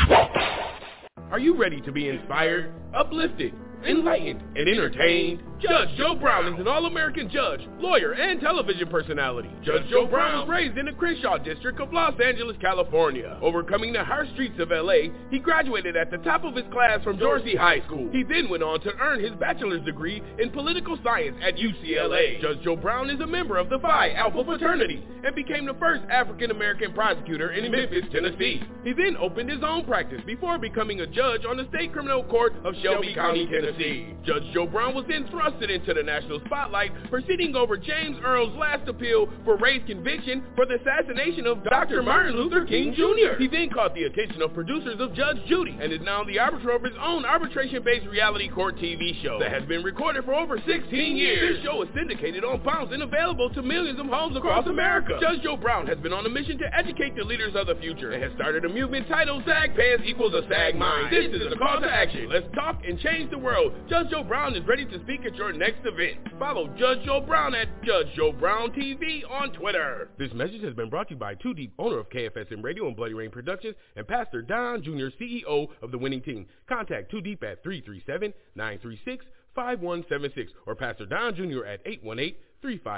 Are you ready to be inspired, uplifted, enlightened, and entertained? Judge Joe Brown is an all-American judge, lawyer, and television personality. Judge Joe Brown was raised in the Crenshaw district of Los Angeles, California. Overcoming the harsh streets of L.A., he graduated at the top of his class from Dorsey High School. He then went on to earn his bachelor's degree in political science at UCLA. Judge Joe Brown is a member of the Phi Alpha fraternity and became the first African-American prosecutor in Memphis, Tennessee. He then opened his own practice before becoming a judge on the State Criminal Court of Shelby County, Tennessee. Judge Joe Brown was then thrusted into the national spotlight, proceeding over James Earl's last appeal for race conviction for the assassination of Dr. Martin Luther King Jr. He then caught the attention of producers of Judge Judy and is now the arbiter of his own arbitration-based reality court TV show that has been recorded for over 16 years. This show is syndicated on Bounce and available to millions of homes across America. Judge Joe Brown has been on a mission to educate the leaders of the future and has started a movement titled Sag Pants Equals a Sag Mind. This is a call to action. Let's talk and change the world. Judge Joe Brown is ready to speak at your next event. Follow Judge Joe Brown at Judge Joe Brown TV on Twitter. This message has been brought to you by Too Deep, owner of KFSM Radio and Bloody Rain Productions, and Pastor Don Jr., CEO of the Winning Team. Contact Too Deep at 337-936-5176 or Pastor Don Jr. at 818-358-5176.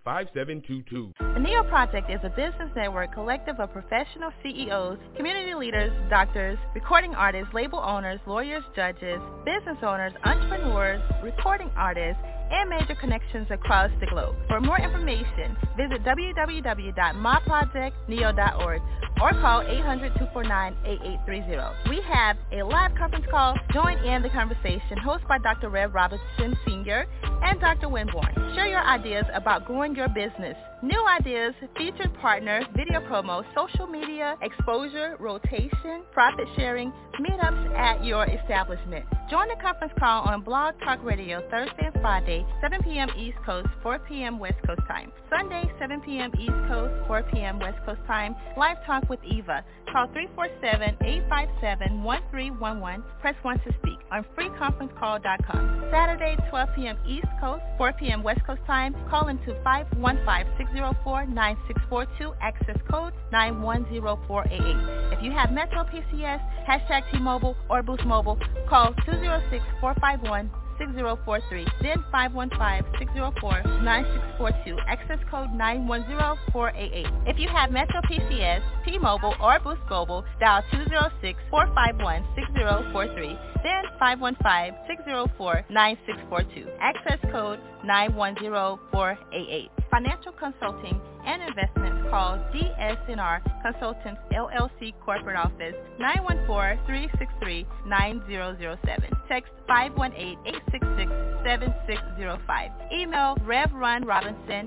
888-572-5722. The NEO Project is a business network collective of professional CEOs, community leaders, doctors, recording artists, label owners, lawyers, judges, business owners, entrepreneurs, recording artists, and major connections across the globe. For more information, visit www.myprojectneo.org or call 800-249-8830. We have a live conference call. Join in the conversation hosted by Dr. Rev Robinson Sr. and Dr. Winborn. Share your ideas about growing your business. New ideas, featured partner, video promo, social media, exposure, rotation, profit sharing, meetups at your establishment. Join the conference call on Blog Talk Radio Thursday and Friday, 7 p.m. East Coast, 4 p.m. West Coast time. Sunday, 7 p.m. East Coast, 4 p.m. West Coast time. Live Talk with Eva. Call 347-857-1311. Press 1 to speak on freeconferencecall.com. Saturday, 12 p.m. East Coast, 4 p.m. West Coast time. Call into 515-604-9642. Access code 910488. If you have Metro PCS, hashtag T-Mobile or Boost Mobile, call 206-451-6043, then 515-604-9642, access code 910488. If you have Metro PCS, T-Mobile, or Boost Mobile, dial 206-451-6043, then 515-604-9642, access code 910488. Financial consulting and investments, call DSNR Consultants LLC Corporate Office 914-363-9007. Text 518-866-7605. Email Rev.Run Robinson,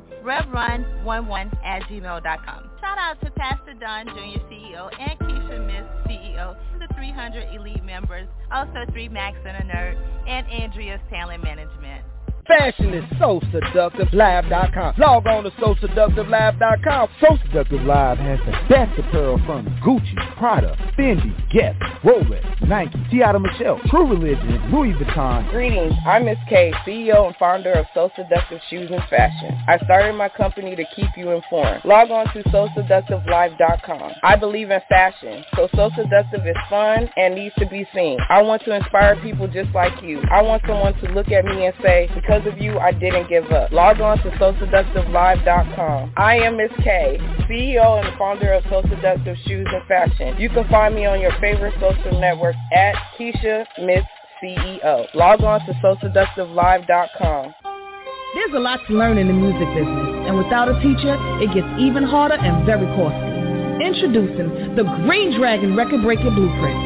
revrun11@gmail.com. Shout out to Pastor Don Jr. CEO and Keisha Miss CEO, the 300 elite members, also 3 Max and a Nerd, and Andrea's Talent Management. Fashion is SoSeductiveLive.com. Log on to SoSeductiveLive.com. So Seductive Live has the best apparel from Gucci, Prada, Fendi, Guess, Rolex, Nike, Tiana Michelle, True Religion, Louis Vuitton. Greetings, I'm Miss K, CEO and founder of So Seductive Shoes and Fashion. I started my company to keep you informed. Log on to SoSeductiveLive.com. I believe in fashion, so Seductive is fun and needs to be seen. I want to inspire people just like you. I want someone to look at me and say, because of you, I didn't give up. Log on to SoSeductiveLive.com. I am Miss K, CEO and founder of So Seductive Shoes and Fashion. You can find me on your favorite social network at Keisha Miss CEO. Log on to SoSeductiveLive.com. There's a lot to learn in the music business, and without a teacher, it gets even harder and very costly. Introducing the Green Dragon Record-Breaking Blueprint.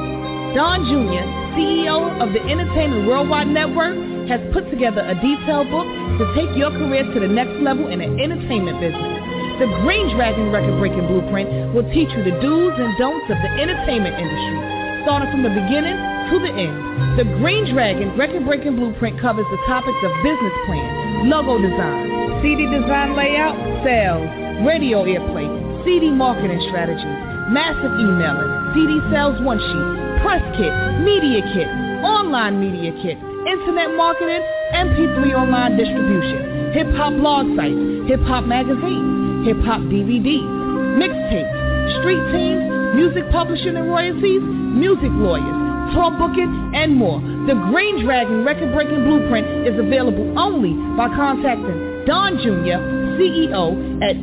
Don Jr., CEO of the Entertainment Worldwide Network, has put together a detailed book to take your career to the next level in the entertainment business. The Green Dragon Record-Breaking Blueprint will teach you the do's and don'ts of the entertainment industry, starting from the beginning to the end. The Green Dragon Record-Breaking Blueprint covers the topics of business plan, logo design, CD design layout, sales, radio airplay, CD marketing strategies, massive emailing, CD sales one-sheet, press kit, media kit, online media kit, internet marketing, MP3 online distribution, hip-hop blog sites, hip-hop magazines, hip-hop DVDs, mixtapes, street teams, music publishing and royalties, music lawyers, tour booking, and more. The Green Dragon Record-Breaking Blueprint is available only by contacting Don Jr., CEO at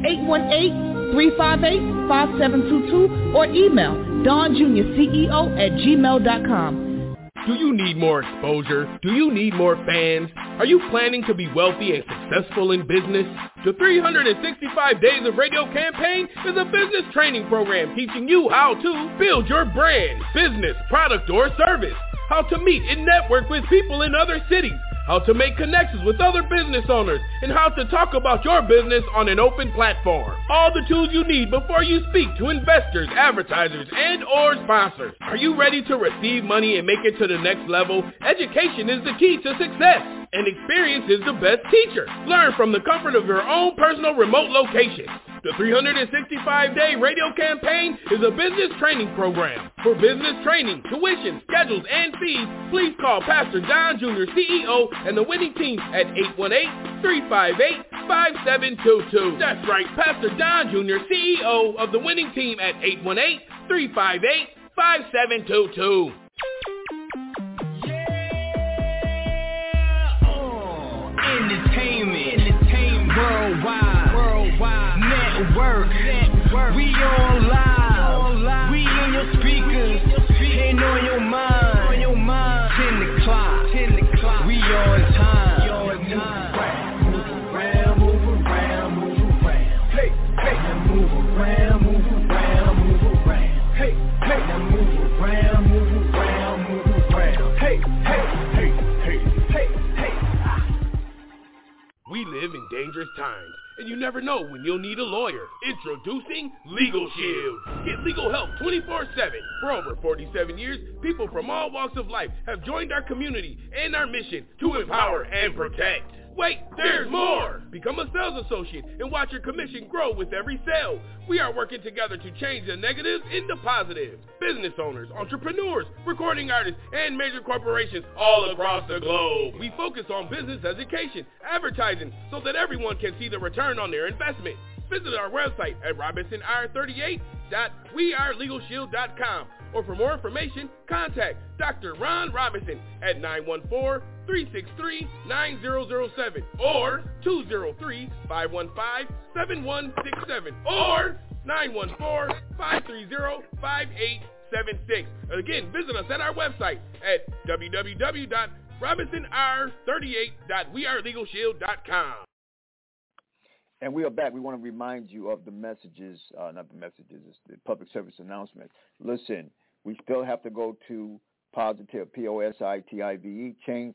818-358-5722 or email donjrceo@gmail.com. Do you need more exposure? Do you need more fans? Are you planning to be wealthy and successful in business? The 365 Days of Radio campaign is a business training program teaching you how to build your brand, business, product, or service, how to meet and network with people in other cities, how to make connections with other business owners, and how to talk about your business on an open platform. All the tools you need before you speak to investors, advertisers, and or sponsors. Are you ready to receive money and make it to the next level? Education is the key to success, and experience is the best teacher. Learn from the comfort of your own personal remote location. The 365-day radio campaign is a business training program. For business training, tuition, schedules, and fees, please call Pastor Don Jr., CEO, and the winning team at 818-358-5722. That's right, Pastor Don Jr., CEO of the winning team at 818-358-5722. Entertainment Worldwide network. We online. We in your speakers. Ain't on your mind. 10 o'clock. We on time. Move around. Hey, now move around. Hey, now move around. Hey. We live in dangerous times, and you never know when you'll need a lawyer. Introducing Legal Shield. Get legal help 24/7. For over 47 years, people from all walks of life have joined our community and our mission to empower and protect. Wait, there's more! Become a sales associate and watch your commission grow with every sale. We are working together to change the negatives into positives. Business owners, entrepreneurs, recording artists, and major corporations all across the globe. We focus on business education, advertising, so that everyone can see the return on their investment. Visit our website at robinsonr38.wearelegalshield.com, or for more information, contact Dr. Ron Robinson at 914-363-9007 or 203-515-7167 or 914-530-5876. Again, visit us at our website at www.robinsonr38.wearelegalshield.com. And we are back. We want to remind you of the messages, not the messages, it's the public service announcement. Listen, we still have to go to Positive, POSITIVE, change,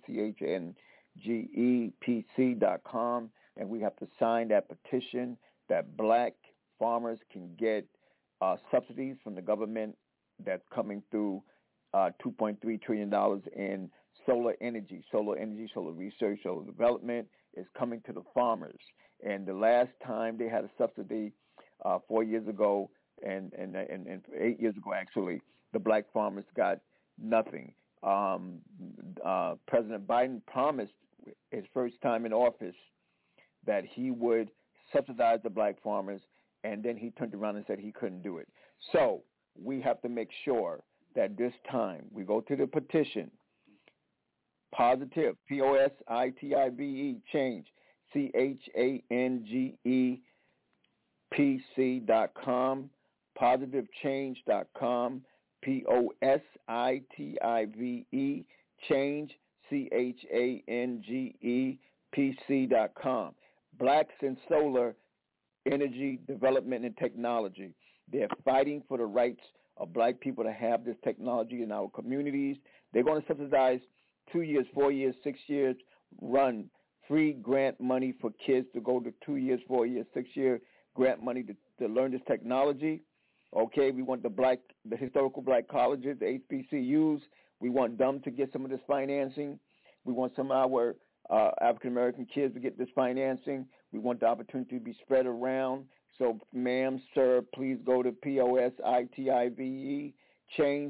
CHNGEPC.com, and we have to sign that petition that black farmers can get subsidies from the government that's coming through $2.3 trillion in solar energy, solar research, solar development is coming to the farmers. And the last time they had a subsidy 4 years ago and 8 years ago, actually, the black farmers got nothing. President Biden promised his first time in office that he would subsidize the black farmers, and then he turned around and said he couldn't do it. So we have to make sure that this time we go to the petition, Positive, POSITIVE, change, CHANGEPC.com, positivechange.com, POSITIVE, change, CHANGEPC.com. Blacks in Solar Energy Development and Technology. They're fighting for the rights of black people to have this technology in our communities. They're going to subsidize 2 years, 4 years, 6 years, run free grant money for kids to go to 2 years, 4 years, 6 year grant money to learn this technology. Okay, we want the historical black colleges, the HBCUs, we want them to get some of this financing. We want some of our African-American kids to get this financing. We want the opportunity to be spread around. So, ma'am, sir, please go to POSITIVE, change,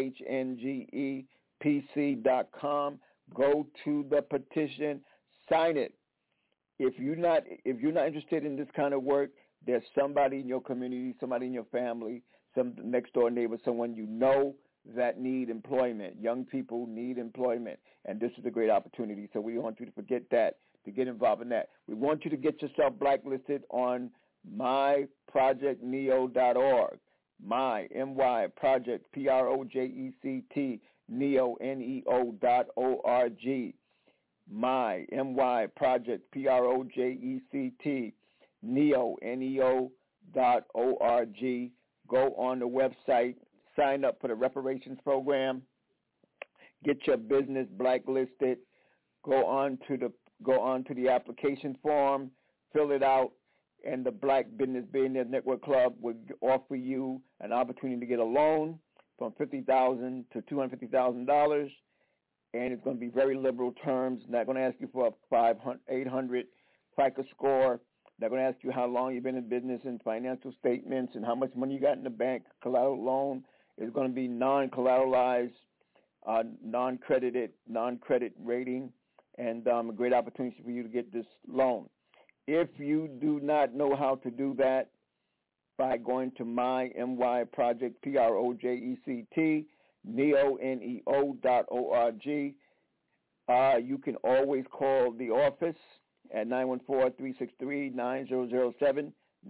CHNGEPC.com. Go to the petition, sign it. If you're not interested in this kind of work, there's somebody in your community, somebody in your family, some next door neighbor, someone you know that need employment. Young people need employment, and this is a great opportunity. So we don't want you to forget that, to get involved in that. We want you to get yourself blacklisted on myprojectneo.org. My, M-Y, project, P-R-O-J-E-C-T, Neo, N-E-O.org. My, M-Y, project, P-R-O-J-E-C-T, Neo, N-E-O.org. Go on the website, sign up for the reparations program, get your business blacklisted, go on to the application form, fill it out, and the Black Business Billionaires Network Club will offer you an opportunity to get a loan from $50,000 to $250,000, and it's going to be very liberal terms. Not going to ask you for a 800 FICO score. They're going to ask you how long you've been in business and financial statements and how much money you got in the bank. Collateral loan is going to be non-collateralized, non-credit rating, and a great opportunity for you to get this loan. If you do not know how to do that, by going to my MY project, PROJECT, Neo.org, you can always call the office at 914-363-9007,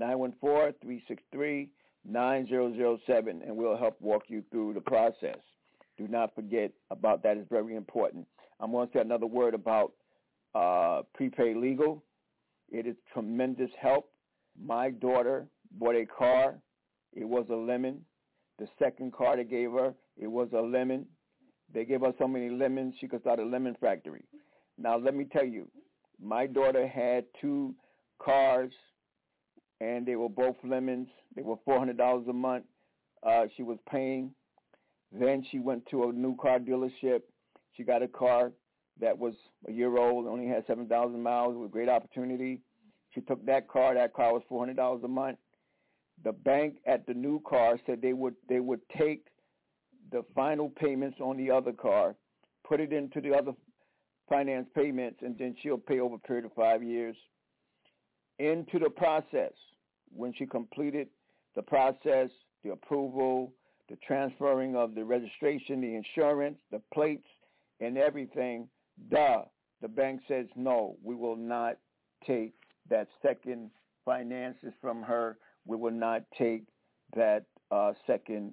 914-363-9007, and we'll help walk you through the process. Do not forget about that. It's very important. I'm going to say another word about prepaid legal. It is tremendous help. My daughter bought a car. It was a lemon. The second car they gave her, it was a lemon. They gave her so many lemons she could start a lemon factory. Now, let me tell you, my daughter had 2 cars, and they were both lemons. They were $400 a month she was paying. Then she went to a new car dealership. She got a car that was a year old, only had 7,000 miles with great opportunity. She took that car. That car was $400 a month. The bank at the new car said they would take the final payments on the other car, put it into the other finance payments, and then she'll pay over a period of 5 years. Into the process, when she completed the process, the approval, the transferring of the registration, the insurance, the plates, and everything, the bank says, no, we will not take that second finances from her. We will not take that second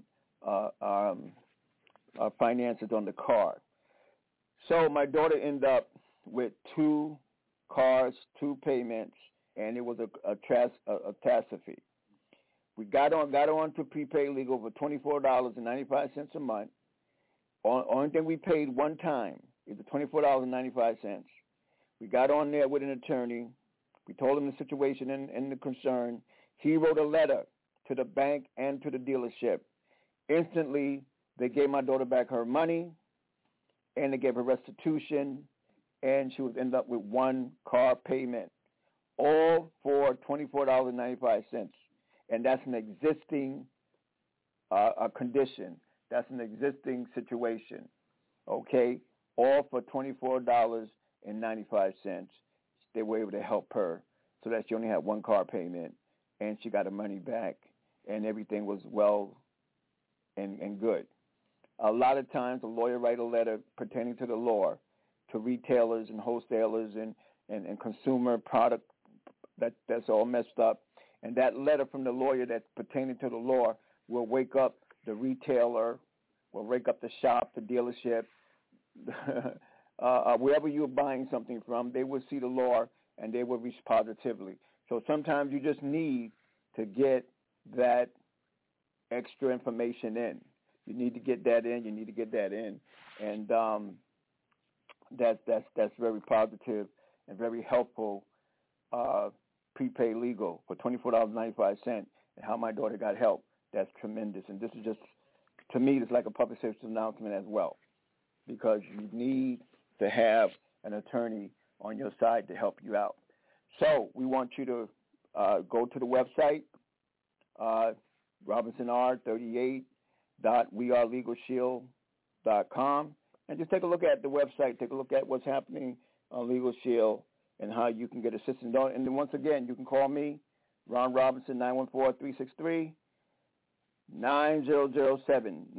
finances on the car. So my daughter ended up with 2 cars, 2 payments, and it was a catastrophe. We got on to prepaid legal for $24.95 a month. Only thing we paid one time is the $24.95. We got on there with an attorney. We told him the situation and the concern. He wrote a letter to the bank and to the dealership. Instantly, they gave my daughter back her money, and they gave her restitution, and she was ended up with 1 car payment, all for $24.95. And that's an existing condition. That's an existing situation, okay? All for $24.95. They were able to help her so that she only had 1 car payment, and she got her money back, and everything was well and good. A lot of times a lawyer write a letter pertaining to the law to retailers and wholesalers and consumer product that's all messed up. And that letter from the lawyer that's pertaining to the law will wake up the retailer, will wake up the shop, the dealership, wherever you're buying something from, they will see the law and they will reach positively. So sometimes you just need to get that extra information in. You need to get that in. You need to get that in. And that's very positive and very helpful. Prepaid legal for $24.95 and how my daughter got help. That's tremendous. And this is just, to me, it's like a public service announcement as well, because you need to have an attorney on your side to help you out. So we want you to go to the website, RobinsonR38.wearelegalshield.com, and just take a look at the website, take a look at what's happening on Legal Shield and how you can get assistance. And then once again, you can call me, Ron Robinson, 914-363-9007,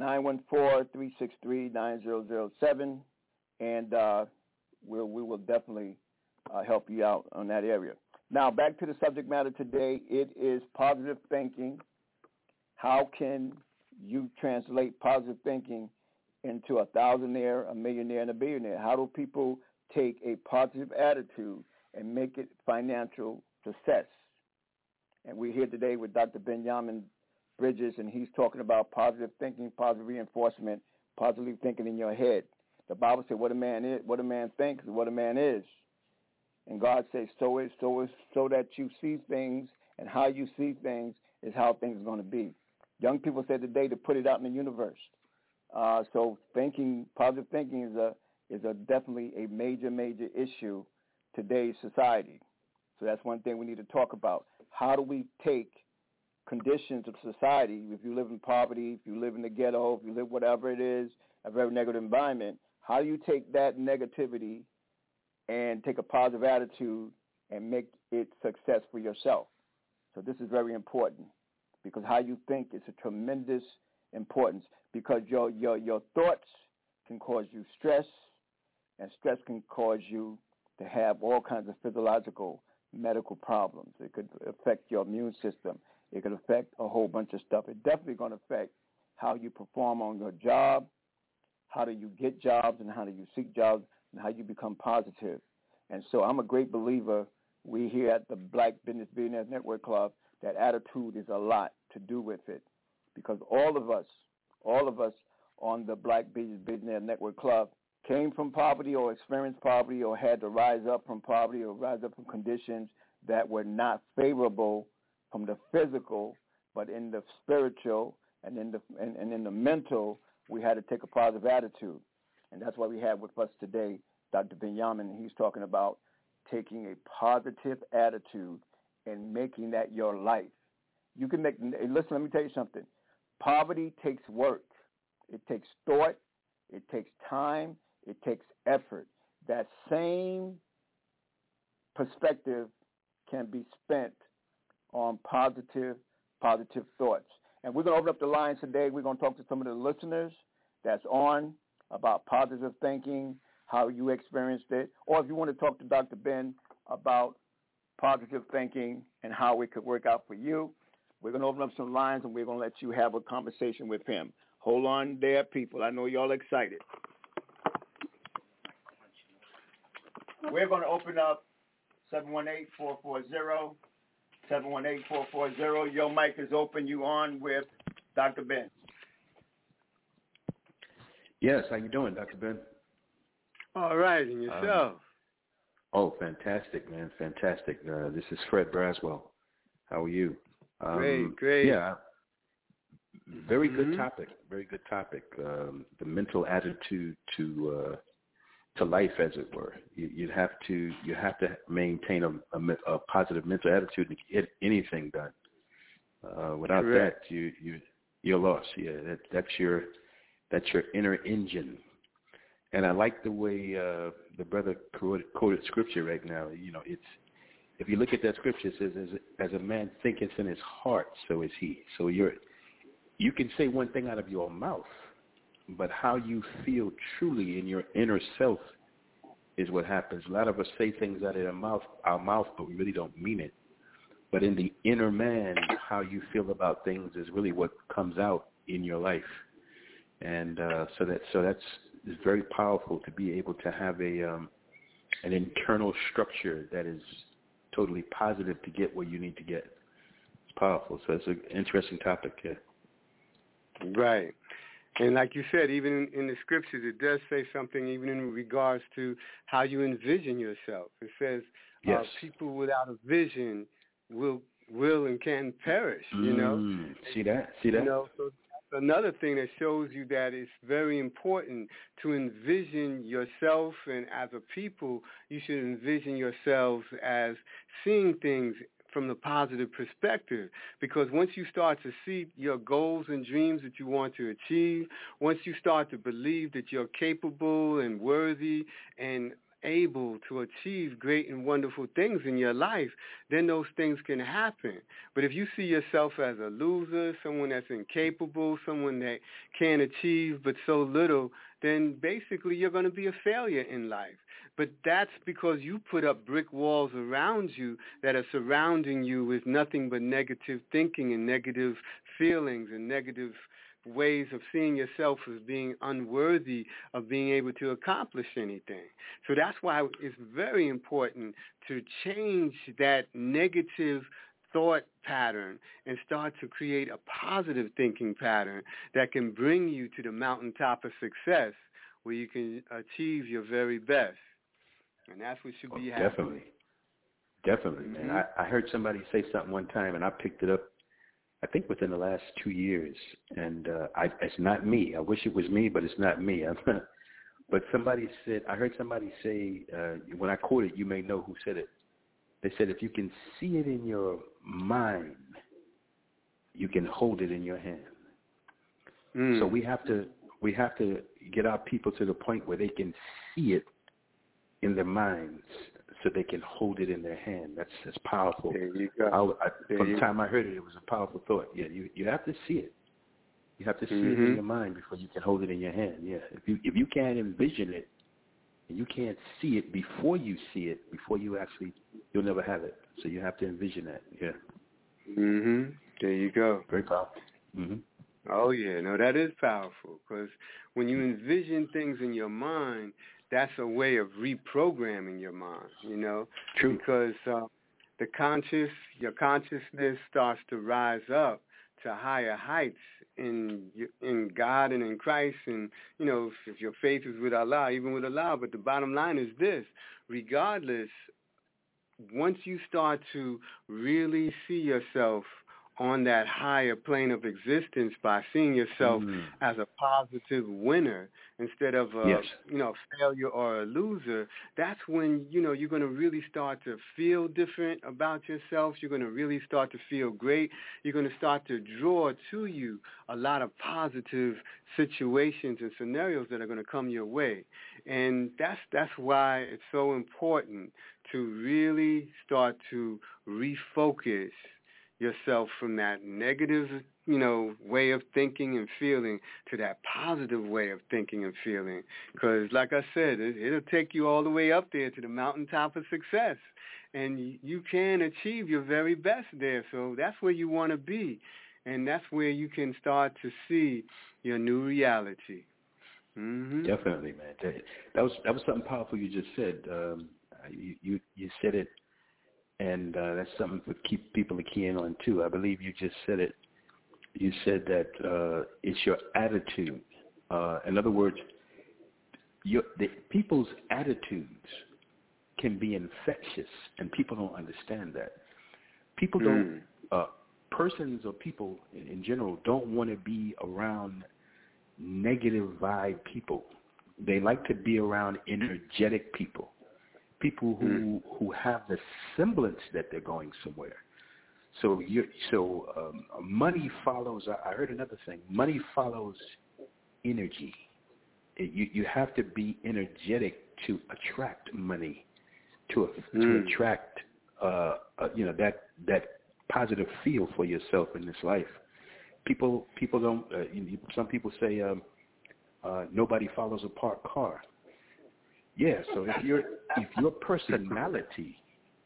914-363-9007, and we will definitely help you out on that area. Now, back to the subject matter today. It is positive thinking. How can you translate positive thinking into a thousandaire, a millionaire, and a billionaire? How do people take a positive attitude and make it financial success? And we're here today with Dr. Benjamin Bridges, and he's talking about positive thinking, positive reinforcement, positively thinking in your head. The Bible says what a man is, what a man thinks, is what a man is. And God says so that you see things, and how you see things is how things are going to be. Young people say today to put it out in the universe. So thinking, positive thinking is definitely a major issue today's society. So that's one thing we need to talk about. How do we take conditions of society, if you live in poverty, if you live in the ghetto, if you live whatever it is, a very negative environment, how do you take that negativity and take a positive attitude and make it success for yourself? So this is very important, because how you think is a tremendous importance, because your thoughts can cause you stress, and stress can cause you to have all kinds of physiological medical problems. It could affect your immune system. It could affect a whole bunch of stuff. It's definitely going to affect how you perform on your job, how do you get jobs, and how do you seek jobs, and how you become positive. And so I'm a great believer, we here at the Black Business Billionaires Network Club, that attitude is a lot to do with it, because all of us on the Black Business Billionaires Network Club came from poverty or experienced poverty or had to rise up from poverty or rise up from conditions that were not favorable from the physical, but in the spiritual and in the mental, we had to take a positive attitude. And that's why we have with us today Dr. Benjamin. He's talking about taking a positive attitude and making that your life. You can make, listen, let me tell you something. Poverty takes work. It takes thought. It takes time. It takes effort. That same perspective can be spent on positive thoughts. And we're going to open up the lines today. We're going to talk to some of the listeners that's on about positive thinking, how you experienced it, or if you want to talk to Dr. Ben about positive thinking and how it could work out for you, we're going to open up some lines and we're going to let you have a conversation with him. Hold on there, people. I know y'all excited. We're going to open up 718-440. 718-440. Your mic is open. You on with Dr. Ben. Yes, how you doing, Dr. Ben? All right, and yourself? Fantastic, man, fantastic. This is Fred Braswell. How are you? Great. Yeah, very good topic. Very good topic. The mental attitude to life, as it were. You have to maintain a positive mental attitude to get anything done. Without Correct. that, you're lost. Yeah, that's your inner engine. And I like the way the brother quoted scripture right now. You know, it's, if you look at that scripture, it says, "As a man thinketh in his heart, so is he." So you can say one thing out of your mouth, but how you feel truly in your inner self is what happens. A lot of us say things out of our mouth, but we really don't mean it. But in the inner man, how you feel about things is really what comes out in your life. And so that's very powerful to be able to have an internal structure that is totally positive to get where you need to get. It's powerful. So it's an interesting topic. Yeah. Right. And like you said, even in the scriptures, it does say something even in regards to how you envision yourself. It says yes. People without a vision will and can perish, you know. See that? You know, so that's another thing that shows you that it's very important to envision yourself, and as a people, you should envision yourselves as seeing things from the positive perspective, because once you start to see your goals and dreams that you want to achieve, once you start to believe that you're capable and worthy and able to achieve great and wonderful things in your life, then those things can happen. But if you see yourself as a loser, someone that's incapable, someone that can't achieve but so little, then basically you're going to be a failure in life. But that's because you put up brick walls around you that are surrounding you with nothing but negative thinking and negative feelings and negative ways of seeing yourself as being unworthy of being able to accomplish anything. So that's why it's very important to change that negative thought pattern and start to create a positive thinking pattern that can bring you to the mountaintop of success where you can achieve your very best. And that's what should be happening. Definitely, man. I heard somebody say something one time, and I picked it up, I think within the last 2 years, and it's not me. I wish it was me, but it's not me. But somebody said, I heard somebody say, when I quoted, you may know who said it. They said, if you can see it in your mind, you can hold it in your hand. So we have to get our people to the point where they can see it in their minds, so they can hold it in their hand. That's powerful. There you go. From the time I heard it, it was a powerful thought. Yeah, you have to see it. You have to see it in your mind before you can hold it in your hand. Yeah, if you can't envision it, And you can't see it before you see it, before you actually, you'll never have it. So you have to envision that, yeah. There you go. Very powerful. Oh, yeah. No, that is powerful because when you envision things in your mind, that's a way of reprogramming your mind, you know. True. Because your consciousness starts to rise up to higher heights in God and in Christ, and you know, if your faith is with Allah, even with Allah. But the bottom line is this: regardless, once you start to really see yourself on that higher plane of existence by seeing yourself as a positive winner instead of a failure or a loser, that's when, you know, you're going to really start to feel different about yourself. You're going to really start to feel great. You're going to start to draw to you a lot of positive situations and scenarios that are going to come your way. And that's why it's so important to really start to refocus yourself from that negative, you know, way of thinking and feeling to that positive way of thinking and feeling. Because, like I said, it'll take you all the way up there to the mountaintop of success. And you can achieve your very best there. So that's where you want to be. And that's where you can start to see your new reality. Definitely, man. That was something powerful you just said. You said it. And that's something to keep people keying on, too. I believe you just said it. You said that it's your attitude. In other words, people's attitudes can be infectious, and people don't understand that. People don't, persons or people in general don't want to be around negative vibe people. They like to be around energetic people. People who have the semblance that they're going somewhere. So money follows. I heard another thing. Money follows energy. You have to be energetic to attract money, to attract that positive feel for yourself in this life. People don't. Some people say nobody follows a parked car. Yeah, so if your personality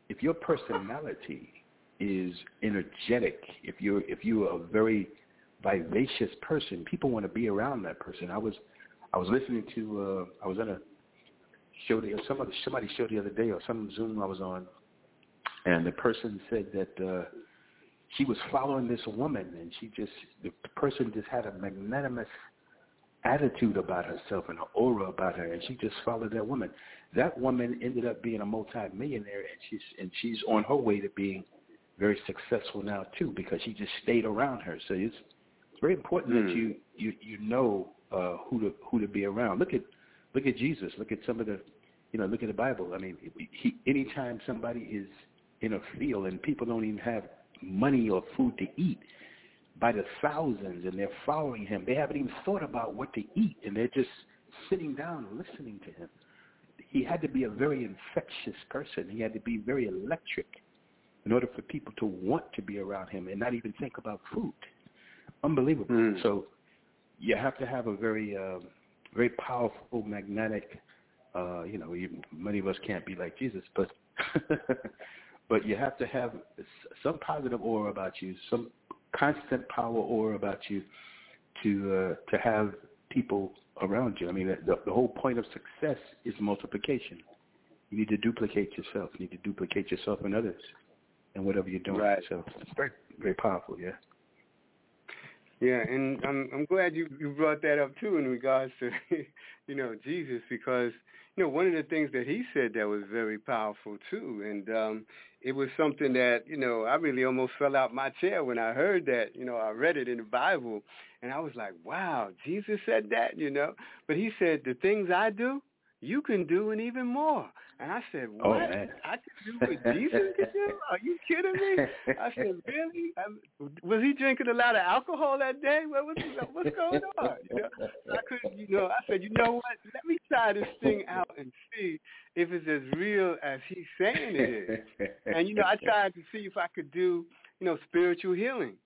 is energetic, if you're a very vivacious person, people want to be around that person. I was listening to I was on a show somebody showed the other day, or some Zoom I was on, and the person said that she was following this woman, and the person just had a magnanimous attitude about herself and an aura about her, and she just followed that woman. That woman ended up being a multi-millionaire, and she's on her way to being very successful now too, because she just stayed around her. So it's very important that you know who to be around. Look at Jesus. Look at some of the, look at the Bible. I mean, anytime somebody is in a field and people don't even have money or food to eat, by the thousands, and they're following him. They haven't even thought about what to eat, and they're just sitting down and listening to him. He had to be a very infectious person. He had to be very electric in order for people to want to be around him and not even think about food. Unbelievable. So you have to have a very, very powerful, magnetic, many of us can't be like Jesus, but but you have to have some positive aura about you, some constant power aura about you to have people around you. I mean, the whole point of success is multiplication. You need to duplicate yourself. You need to duplicate yourself and others and whatever you're doing. Right. So it's very, very powerful, yeah. Yeah, and I'm glad you brought that up, too, in regards to, Jesus, because, one of the things that he said that was very powerful, too, and it was something that, I really almost fell out my chair when I heard that. I read it in the Bible, and I was like, wow, Jesus said that, But he said, the things I do, you can do and even more. And I said, what? Oh, I can do what Jesus can do? Are you kidding me? I said, really? Was he drinking a lot of alcohol that day? What's going on? I couldn't, I said, you know what? Let me try this thing out and see if it's as real as he's saying it is. And, I tried to see if I could do, spiritual healing.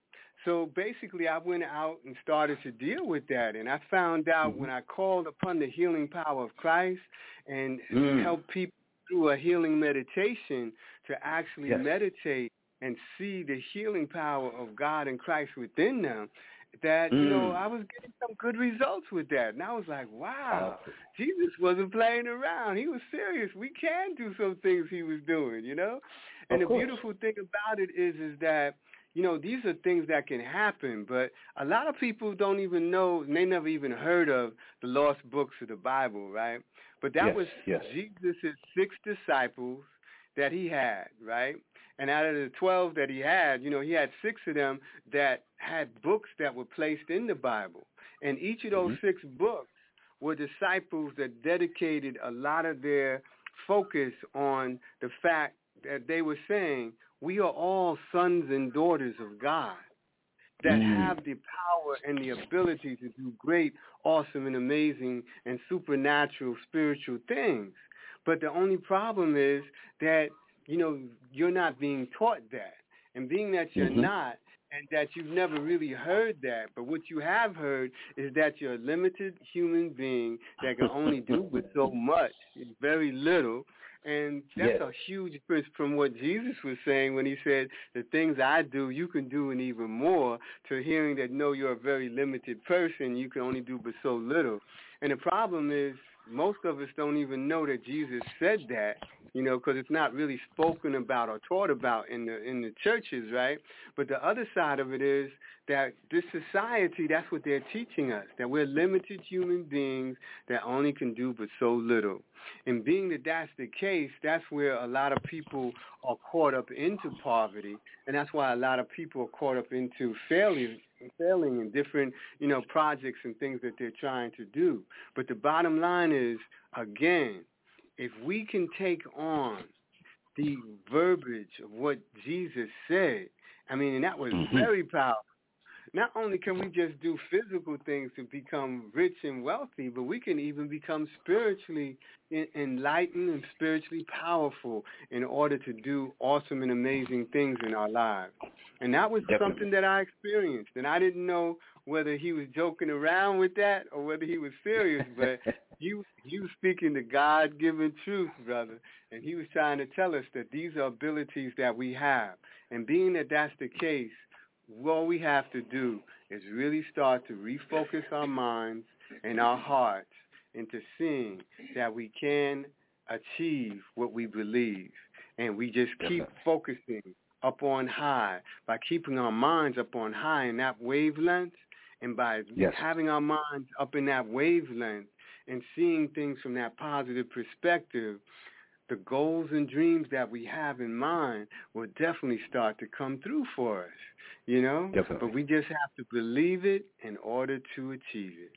So basically, I went out and started to deal with that. And I found out when I called upon the healing power of Christ and helped people through a healing meditation to actually meditate and see the healing power of God and Christ within them, that, you know, I was getting some good results with that. And I was like, wow, Jesus wasn't playing around. He was serious. We can do some things he was doing, you know? And the beautiful thing about it is that, you know, these are things that can happen, but a lot of people don't even know, and they never even heard of the lost books of the Bible, right? But that was Jesus' 6 disciples that he had, right? And out of the 12 that he had, you know, he had 6 of them that had books that were placed in the Bible. And each of those 6 books were disciples that dedicated a lot of their focus on the fact that they were saying, we are all sons and daughters of God that have the power and the ability to do great, awesome, and amazing and supernatural spiritual things. But the only problem is that, you know, you're not being taught that. And being that you're not, and that you've never really heard that, but what you have heard is that you're a limited human being that can only do with so much, very little. And that's a huge difference from what Jesus was saying when he said, the things I do, you can do and even more, to hearing that, no, you're a very limited person, you can only do but so little. And the problem is, most of us don't even know that Jesus said that, you know, because it's not really spoken about or taught about in the churches, right? But the other side of it is that this society, that's what they're teaching us, that we're limited human beings that only can do but so little. And being that that's the case, that's where a lot of people are caught up into poverty, and that's why a lot of people are caught up into failing in different, you know, projects and things that they're trying to do. But the bottom line is, again, if we can take on the verbiage of what Jesus said, I mean, and that was very powerful. Not only can we just do physical things to become rich and wealthy, but we can even become spiritually enlightened and spiritually powerful in order to do awesome and amazing things in our lives. And that was something that I experienced. And I didn't know whether he was joking around with that or whether he was serious, but he was speaking the God-given truth, brother. And he was trying to tell us that these are abilities that we have. And being that that's the case, all we have to do is really start to refocus our minds and our hearts into seeing that we can achieve what we believe. And we just keep focusing up on high by keeping our minds up on high in that wavelength, and by having our minds up in that wavelength and seeing things from that positive perspective, the goals and dreams that we have in mind will definitely start to come through for us, you know? But we just have to believe it in order to achieve it.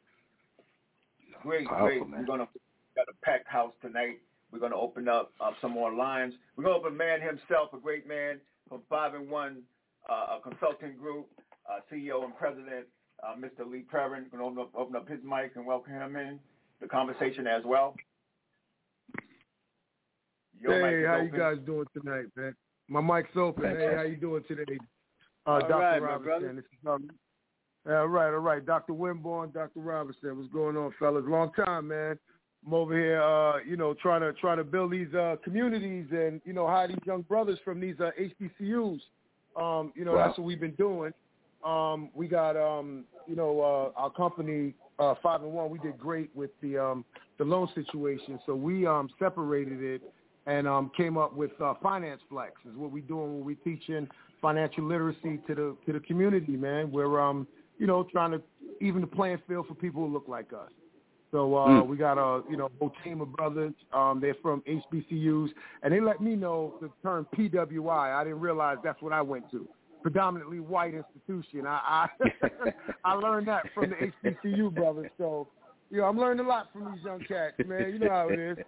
Great. We're going to got a packed house tonight. We're going to open up some more lines. We're going to open man himself, a great man from 5-in-1 Consulting Group, CEO and President, Mr. Lee Perrin. We're going to open up his mic and welcome him in the conversation as well. Hey, how you guys doing tonight, man? My mic's open. Hey, how you doing today? Dr. Robinson. All right. Dr. Winborn, Dr. Robinson. What's going on, fellas? Long time, man. I'm over here, you know, trying to build these communities and, you know, hire these young brothers from these HBCUs. You know, that's what we've been doing. We got, you know, our company, 5-in-1, we did great with the loan situation. So we separated it and came up with Finance Flex is what we're doing. We're teaching financial literacy to the community, man. We're, you know, trying to even the playing field for people who look like us. So we got a, you know, whole team of brothers. They're from HBCUs, and they let me know the term PWI. I didn't realize that's what I went to. Predominantly white institution. I learned that from the HBCU brothers. So, you know, I'm learning a lot from these young cats, man. You know how it is.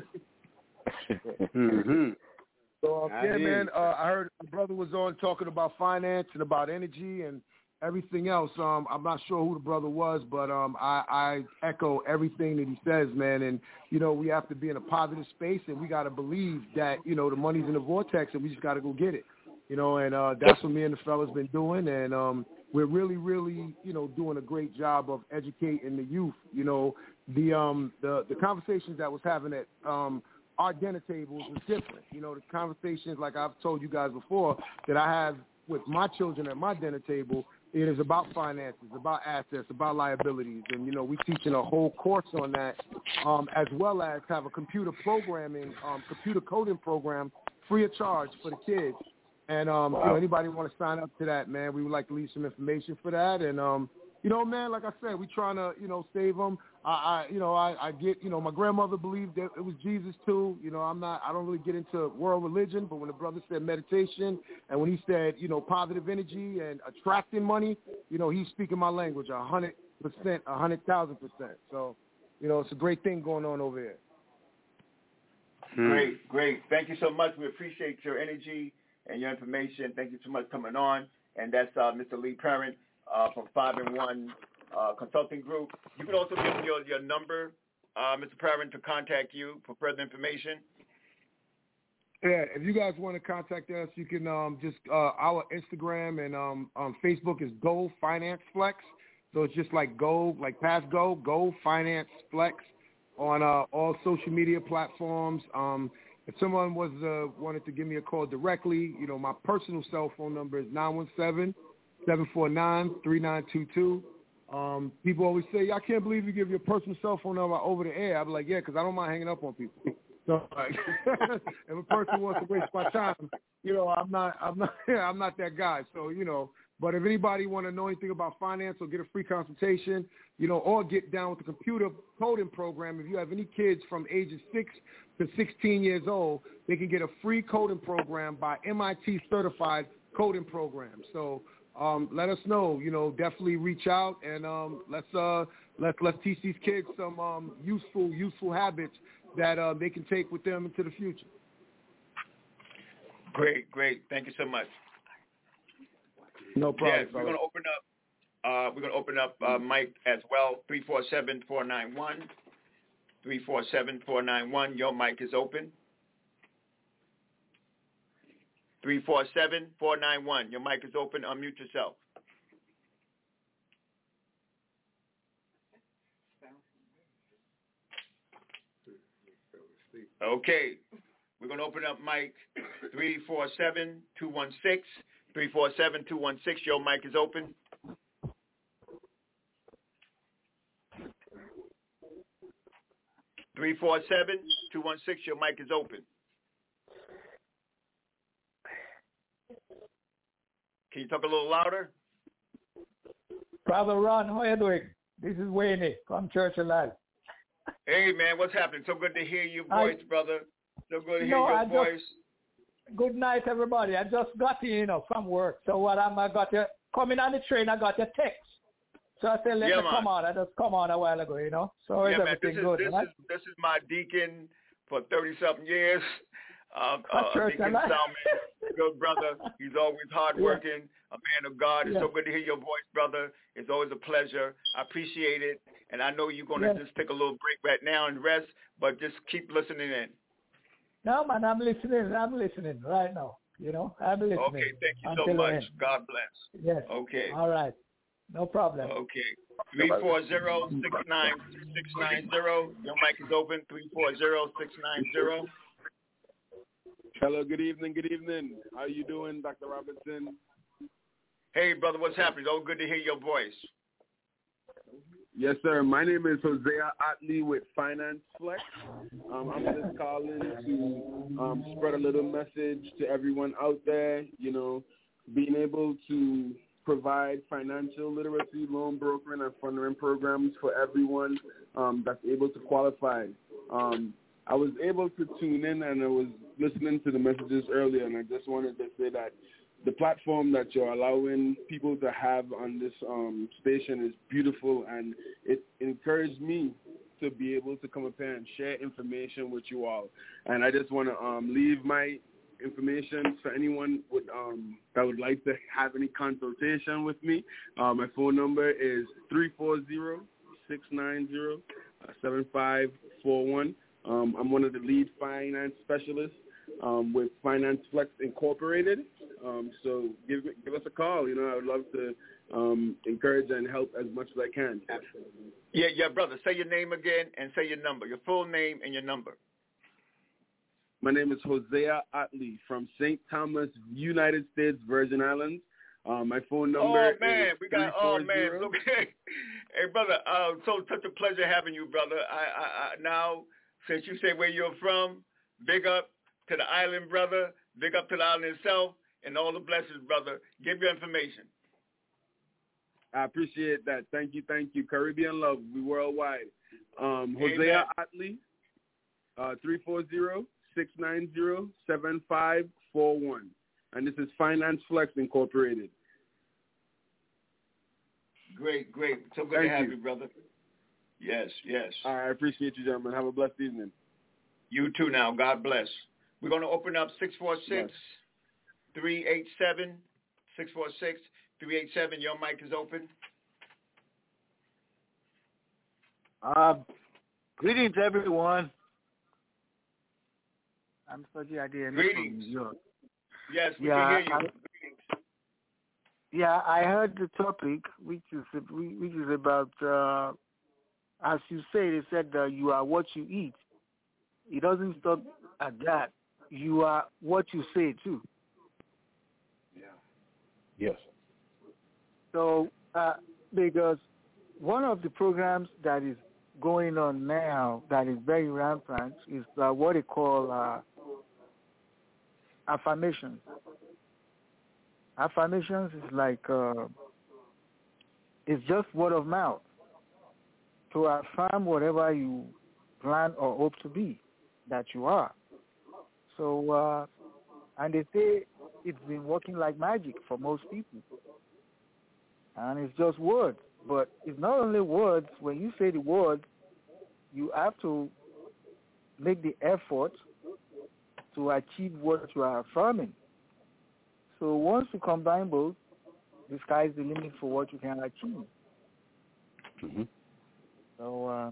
So, yeah, man, I heard a brother was on talking about finance and about energy and everything else. I'm not sure who the brother was, but I echo everything that he says, man. And, you know, we have to be in a positive space, and we got to believe that, you know, the money's in the vortex, and we just got to go get it. You know, and that's what me and the fellas been doing. And, we're really, doing a great job of educating the youth. The conversations that was having at our dinner tables is different. The conversations, like I've told you guys before, that I have with my children at my dinner table, it is about finances, about assets, about liabilities. And, we're teaching a whole course on that, as well as have a computer programming, computer coding program free of charge for the kids. And, anybody want to sign up to that, man, we would like to leave some information for that. And, man, like I said, we trying to, save them. I get, my grandmother believed that it was Jesus too. I don't really get into world religion, but when the brother said meditation and when he said, positive energy and attracting money, he's speaking my language 100%, 100,000%. So, it's a great thing going on over here. Great. Thank you so much. We appreciate your energy and your information. Thank you so much for coming on. And that's Mr. Lee Parent from 5-in-1 Consulting Group. You can also give your number, Mr. Parent, to contact you for further information. Yeah, if you guys want to contact us, you can just our Instagram and Facebook is Go Finance Flex. So it's just like Go, like Pass Go Finance Flex on all social media platforms. If someone wanted to give me a call directly, my personal cell phone number is 917-749-3922. People always say, I can't believe you give your personal cell phone number over the air. I'm like, yeah, because I don't mind hanging up on people. So, if a person wants to waste my time, I'm not that guy. So, but if anybody want to know anything about finance or get a free consultation, or get down with the computer coding program, if you have any kids from ages 6 to 16 years old, they can get a free coding program by MIT certified coding program. So, let us know. Definitely reach out and let's teach these kids some useful habits that they can take with them into the future. Great. Thank you so much. No problem. Yes, we're going to open up Mike as well. 347-491. 347-491. Your mic is open. 347-491. Your mic is open. Unmute yourself. Okay. We're going to open up mic 347-216. 347-216. Your mic is open. Three 347-216. Your mic is open. Can you talk a little louder? Brother Ron, how are you doing? This is Wayne from Church Alive. Hey, man, what's happening? So good to hear your voice, brother. So good to hear your voice. Good night, everybody. I just got in, from work. So I got you coming on the train. I got your text. So I said, let me come on. I just come on a while ago, So is everything good? This is my deacon for 30-something years. Deacon Salman, good brother. He's always hardworking, a man of God. It's so good to hear your voice, brother. It's always a pleasure. I appreciate it. And I know you're going to just take a little break right now and rest, but just keep listening in. No, man, I'm listening right now. I'm listening. Okay, thank you so much. God bless. Yes. Okay. All right. No problem. Okay. 340-69690. Your mic is open. 340-690. Hello, good evening. How you doing, Dr. Robinson? Hey, brother, what's happening? Oh, good to hear your voice. Yes, sir. My name is Hosea Otley with Finance Flex. I'm just calling to spread a little message to everyone out there, being able to provide financial literacy, loan brokering, and funding programs for everyone that's able to qualify. I was able to tune in and I was listening to the messages earlier, and I just wanted to say that the platform that you're allowing people to have on this station is beautiful, and it encouraged me to be able to come up here and share information with you all. And I just want to leave my information for anyone that would like to have any consultation with me. My phone number is 340-690-7541. I'm one of the lead finance specialists with Finance Flex Incorporated. So give us a call. I would love to encourage and help as much as I can. Absolutely. Yeah, brother. Say your name again and say your number, your full name and your number. My name is Hosea Otley from St. Thomas, United States, Virgin Islands. My phone number is 340. Look, hey, brother, so such a pleasure having you, brother. I now, since you say where you're from, big up to the island, brother. Big up to the island itself and all the blessings, brother. Give your information. I appreciate that. Thank you. Caribbean love. We worldwide. Hosea Otley, 340-690-7541. And this is Finance Flex Incorporated. Great. So good to have you, brother. Yes. All right, I appreciate you, gentlemen. Have a blessed evening. You too now. God bless. We're going to open up 646-387. Your mic is open. Greetings, everyone. I'm Soji Adeyemi from New York. Yes, we can hear you. Yeah, I heard the topic, which is about, as you say, they said you are what you eat. It doesn't stop at that. You are what you say, too. Yes. So, because one of the programs that is going on now that is very rampant is what they call affirmations. Affirmations is like, it's just word of mouth to affirm whatever you plan or hope to be, that you are. So, and they say it's been working like magic for most people. And it's just words. But it's not only words. When you say the word, you have to make the effort to achieve what you are affirming. So once you combine both, the sky is the limit for what you can achieve. Mm-hmm. So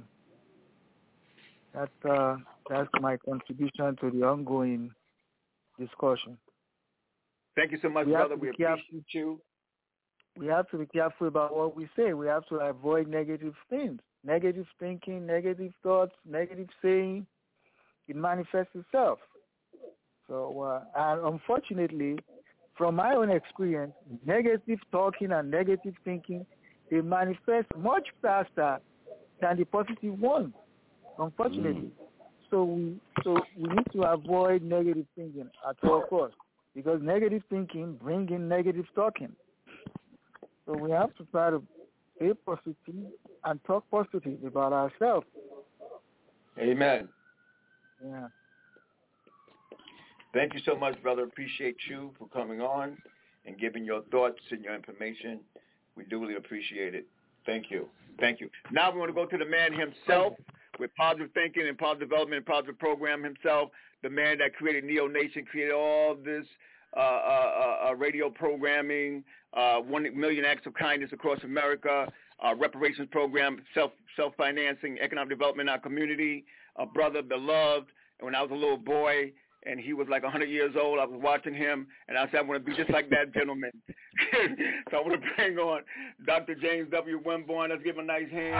that's my contribution to the ongoing discussion. Thank you so much, brother. We appreciate you. We have to be careful about what we say. We have to avoid negative things, negative thinking, negative thoughts, negative saying. It manifests itself. So, and unfortunately, from my own experience, negative talking and negative thinking, they manifest much faster than the positive one, unfortunately. So we need to avoid negative thinking at all costs, because negative thinking brings in negative talking. So we have to try to be positive and talk positive about ourselves. Amen. Yeah. Thank you so much, brother. Appreciate you for coming on and giving your thoughts and your information. We do really appreciate it. Thank you. Now we want to go to the man himself with positive thinking and positive development and positive program himself, the man that created Neo Nation, created all this radio programming, 1 million acts of kindness across America, reparations program, self-financing, economic development in our community, a brother beloved. And when I was a little boy, and he was like 100 years old, I was watching him, and I said, I want to be just like that gentleman. So I want to bring on Dr. James W. Winborn. Let's give him a nice hand.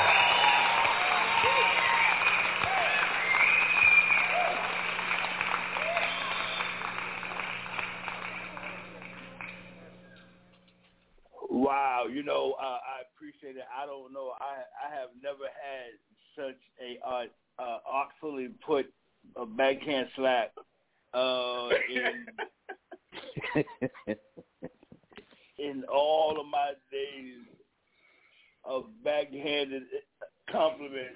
Wow, I appreciate it. I don't know. I have never had such a artfully put a backhand slap in all of my days of backhanded compliments,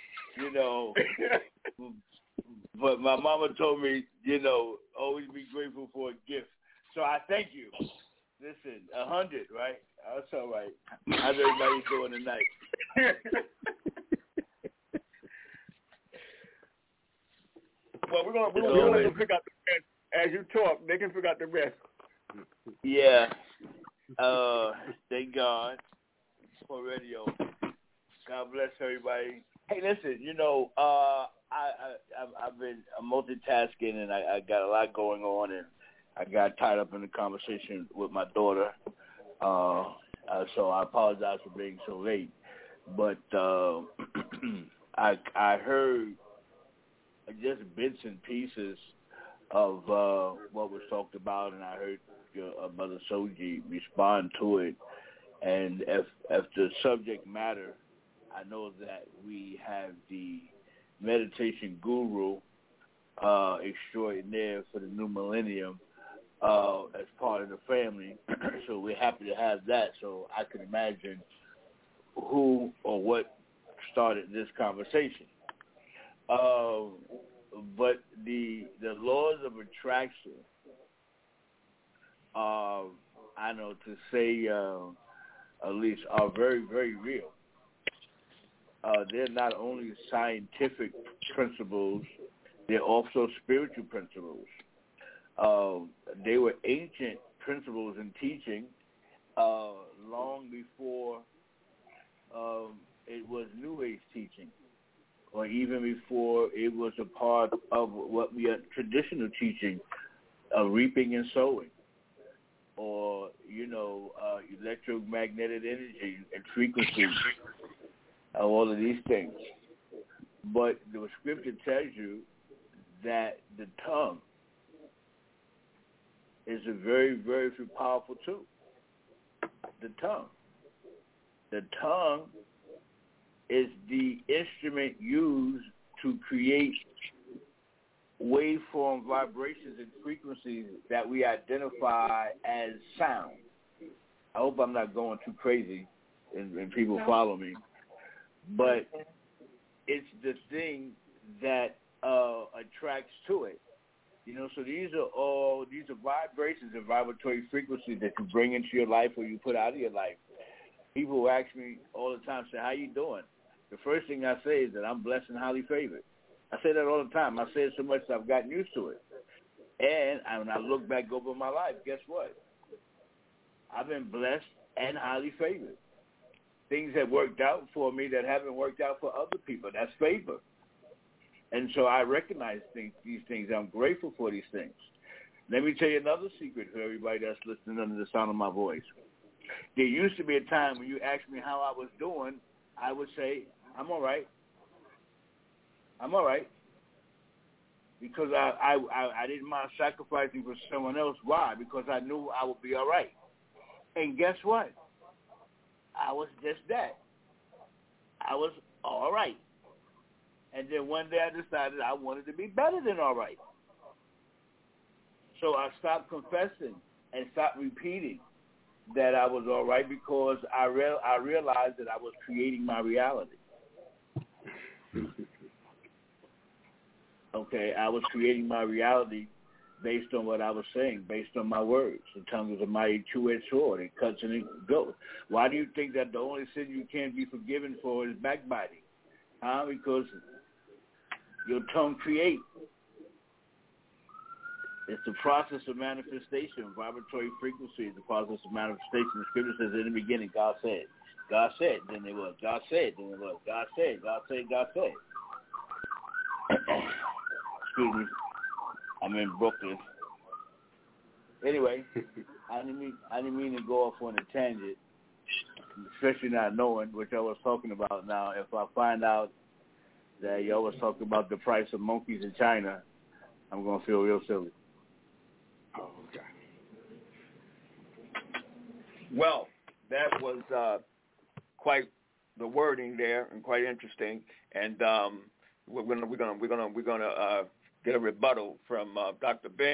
But my mama told me, always be grateful for a gift. So I thank you. Listen, 100, right? That's all right. How's everybody doing tonight? Well, we're gonna let them figure out the rest. As you talk, they can figure out the rest. Yeah. Thank God for radio. God bless everybody. Hey, listen, I've been multitasking and I got a lot going on, and I got tied up in the conversation with my daughter. So I apologize for being so late. But I heard just bits and pieces of what was talked about, and I heard Brother Soji respond to it. And if the subject matter, I know that we have the meditation guru extraordinaire for the new millennium as part of the family. So we're happy to have that. So I can imagine who or what started this conversation. But the laws of attraction, I know to say at least, are very, very real. They're not only scientific principles, they're also spiritual principles. They were ancient principles and teaching long before it was New Age teaching, or even before it was a part of what we are traditional teaching, reaping and sowing, or, electromagnetic energy and frequencies, all of these things. But the scripture tells you that the tongue is a very, very powerful tool. The tongue. The tongue is the instrument used to create waveform vibrations and frequencies that we identify as sound. I hope I'm not going too crazy and people follow me. But it's the thing that attracts to it. So these are vibrations and vibratory frequencies that you bring into your life or you put out of your life. People who ask me all the time, say, how you doing? The first thing I say is that I'm blessed and highly favored. I say that all the time. I say it so much that I've gotten used to it. And when I look back over my life, guess what? I've been blessed and highly favored. Things have worked out for me that haven't worked out for other people. That's favor. And so I recognize these things. I'm grateful for these things. Let me tell you another secret for everybody that's listening under the sound of my voice. There used to be a time when you asked me how I was doing, I would say, I'm all right. I'm all right. Because I didn't mind sacrificing for someone else. Why? Because I knew I would be all right. And guess what? I was just that. I was all right. And then one day I decided I wanted to be better than all right. So I stopped confessing and stopped repeating that I was all right because I realized that I was creating my reality. Okay, I was creating my reality based on what I was saying, based on my words. The tongue is a mighty two-edged sword. It cuts and it goes. Why do you think that the only sin you can't be forgiven for is backbiting? Because your tongue creates. It's the process of manifestation. Vibratory frequency is the process of manifestation. The scripture says in the beginning, God said. God said, then it was. God said, then it was. God said, God said, God said. Excuse me. I'm in Brooklyn. Anyway, I didn't mean to go off on a tangent, especially not knowing what y'all was talking about. Now, if I find out that y'all was talking about the price of monkeys in China, I'm going to feel real silly. Oh, okay. Well, that was quite the wording there and quite interesting. And we're gonna get a rebuttal from Dr. Ben.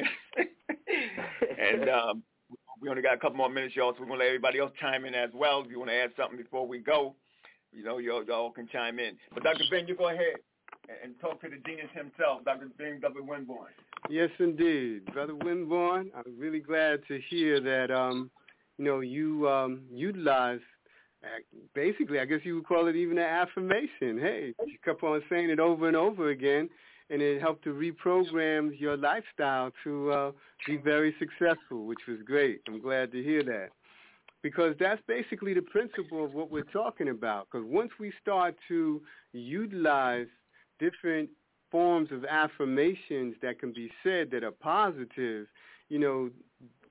And we only got a couple more minutes, y'all, so we're going to let everybody else chime in as well. If you want to add something before we go, y'all can chime in. But Dr. Ben, you go ahead and talk to the genius himself, Dr. Ben W. Winborn. Yes, indeed. Brother Winborn, I'm really glad to hear that, you utilize, basically, I guess you would call it even an affirmation. Hey, you kept on saying it over and over again, and it helped to reprogram your lifestyle to be very successful, which was great. I'm glad to hear that. Because that's basically the principle of what we're talking about. Because once we start to utilize different forms of affirmations that can be said that are positive,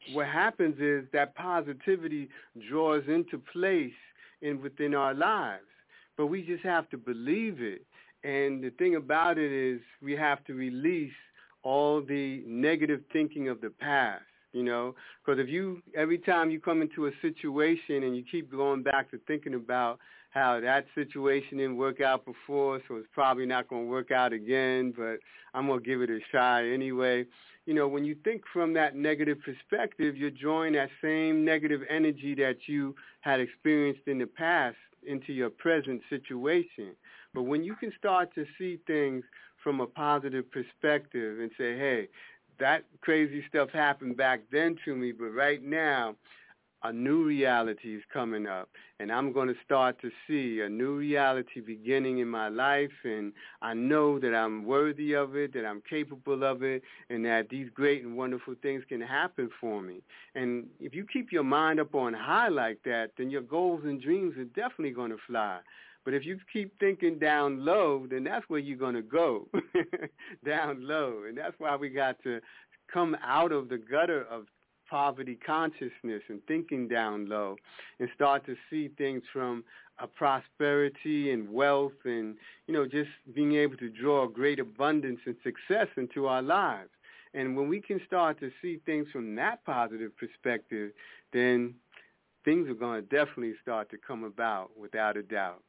what happens is that positivity draws into place within our lives. But we just have to believe it. And the thing about it is we have to release all the negative thinking of the past, because every time you come into a situation and you keep going back to thinking about how that situation didn't work out before, so it's probably not going to work out again, but I'm going to give it a try anyway. When you think from that negative perspective, you're drawing that same negative energy that you had experienced in the past into your present situation. But when you can start to see things from a positive perspective and say, hey, that crazy stuff happened back then to me, but right now a new reality is coming up, and I'm going to start to see a new reality beginning in my life, and I know that I'm worthy of it, that I'm capable of it, and that these great and wonderful things can happen for me. And if you keep your mind up on high like that, then your goals and dreams are definitely going to fly. But if you keep thinking down low, then that's where you're going to go, down low. And that's why we got to come out of the gutter of poverty consciousness and thinking down low and start to see things from a prosperity and wealth and, just being able to draw great abundance and success into our lives. And when we can start to see things from that positive perspective, then things are going to definitely start to come about without a doubt.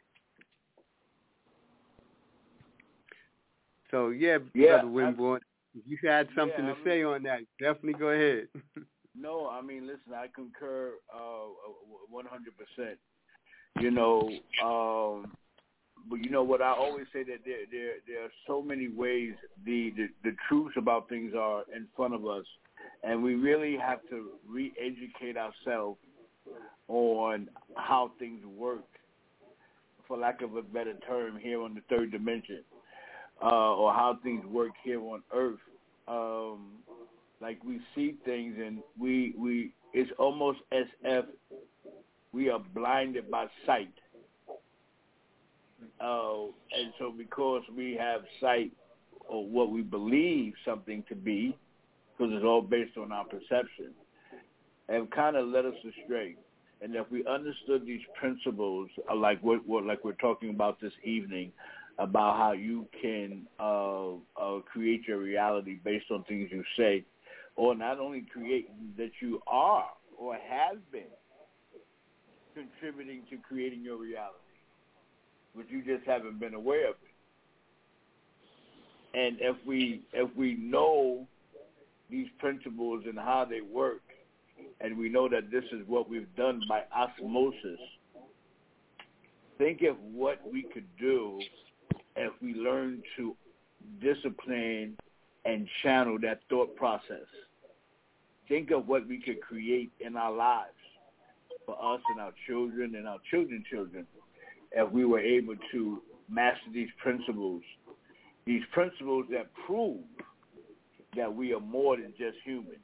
So, Brother Winborn, if you had something to say on that, definitely go ahead. No, listen, I concur 100%. But what I always say that there are so many ways the truths about things are in front of us, and we really have to re-educate ourselves on how things work, for lack of a better term, here on the third dimension, or how things work here on Earth. Like we see things and we it's almost as if we are blinded by sight. And so because we have sight or what we believe something to be, because it's all based on our perception, and kind of led us astray. And if we understood these principles, like we're talking about this evening, about how you can create your reality based on things you say, or not only create, that you are or have been contributing to creating your reality, but you just haven't been aware of it. And if we know these principles and how they work, and we know that this is what we've done by osmosis, think of what we could do if we learn to discipline and channel that thought process. Think of what we could create in our lives for us and our children and our children's children if we were able to master these principles that prove that we are more than just human.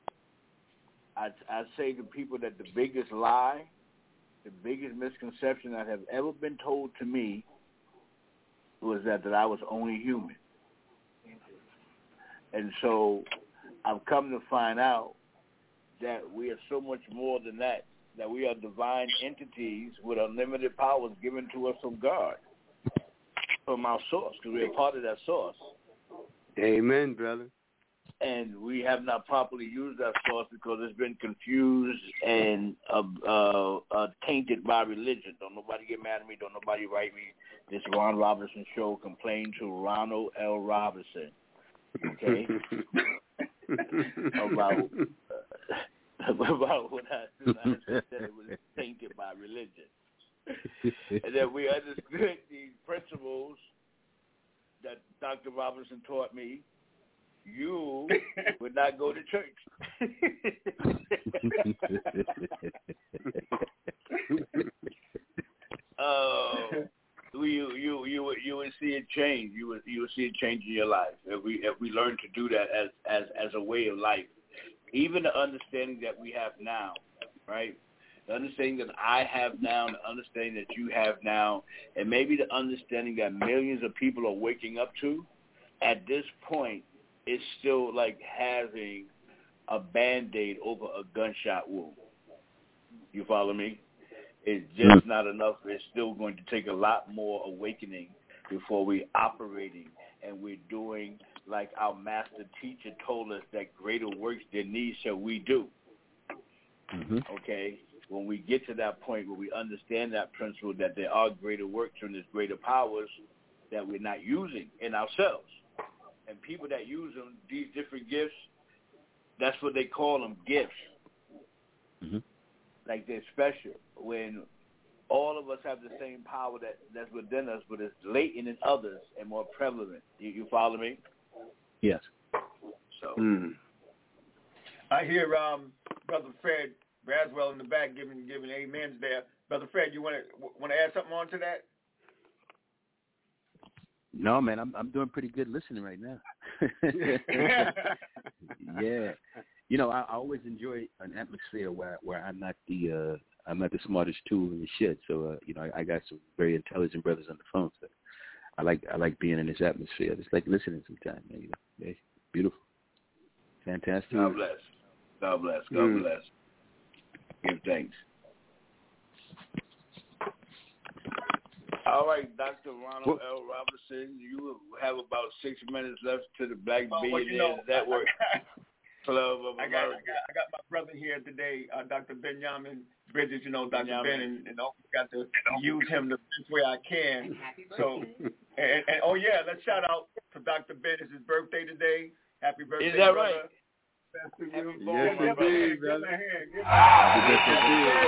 I say to people that the biggest lie, the biggest misconception that have ever been told to me was that I was only human. And so I've come to find out that we are so much more than that we are divine entities with unlimited powers given to us from God, from our source, because we're part of that source. Amen, brother. And we have not properly used that source because it's been confused and tainted by religion. Don't nobody get mad at me. Don't nobody write me. This Ron Robinson show. Complain to Ronald L. Robinson. Okay? about what I said it was tainted by religion. And that we understood these principles that Dr. Robinson taught me, you would not go to church. You would see a change. You would see a change in your life if we learn to do that as a way of life. Even the understanding that we have now, right? The understanding that I have now, the understanding that you have now, and maybe the understanding that millions of people are waking up to, at this point, it's still like having a Band-Aid over a gunshot wound. You follow me? It's just not enough. It's still going to take a lot more awakening before we're operating and we're doing like our master teacher told us that greater works than these shall we do. Okay? When we get to that point where we understand that principle that there are greater works and there's greater powers that we're not using in ourselves. And people that use them, these different gifts, that's what they call them, gifts. Like they're special. When all of us have the same power that's within us, but it's latent in others and more prevalent. You follow me? Yes. So I hear Brother Fred Braswell in the back giving amens there. Brother Fred, you want to add something on to that? No, man, I'm doing pretty good listening right now. Yeah, you know, I always enjoy an atmosphere where I'm not the smartest tool in the shed. So you know, I got some very intelligent brothers on the phone. So I like being in this atmosphere. It's like listening sometimes. Man, you know, it's beautiful, fantastic. God bless. God bless. God bless. Give thanks. All right, Dr. Ronald L. Robinson, you have about 6 minutes left to the Black Billionaires Network Club of America. I got my brother here today, Dr. Benjamin Bridges. You know, Dr. Ben, and always got to use him the best way I can. So, and oh yeah, let's shout out to Dr. Ben. It's his birthday today. Happy birthday, is that brother. Right? Yes, indeed, brother. Happy birthday.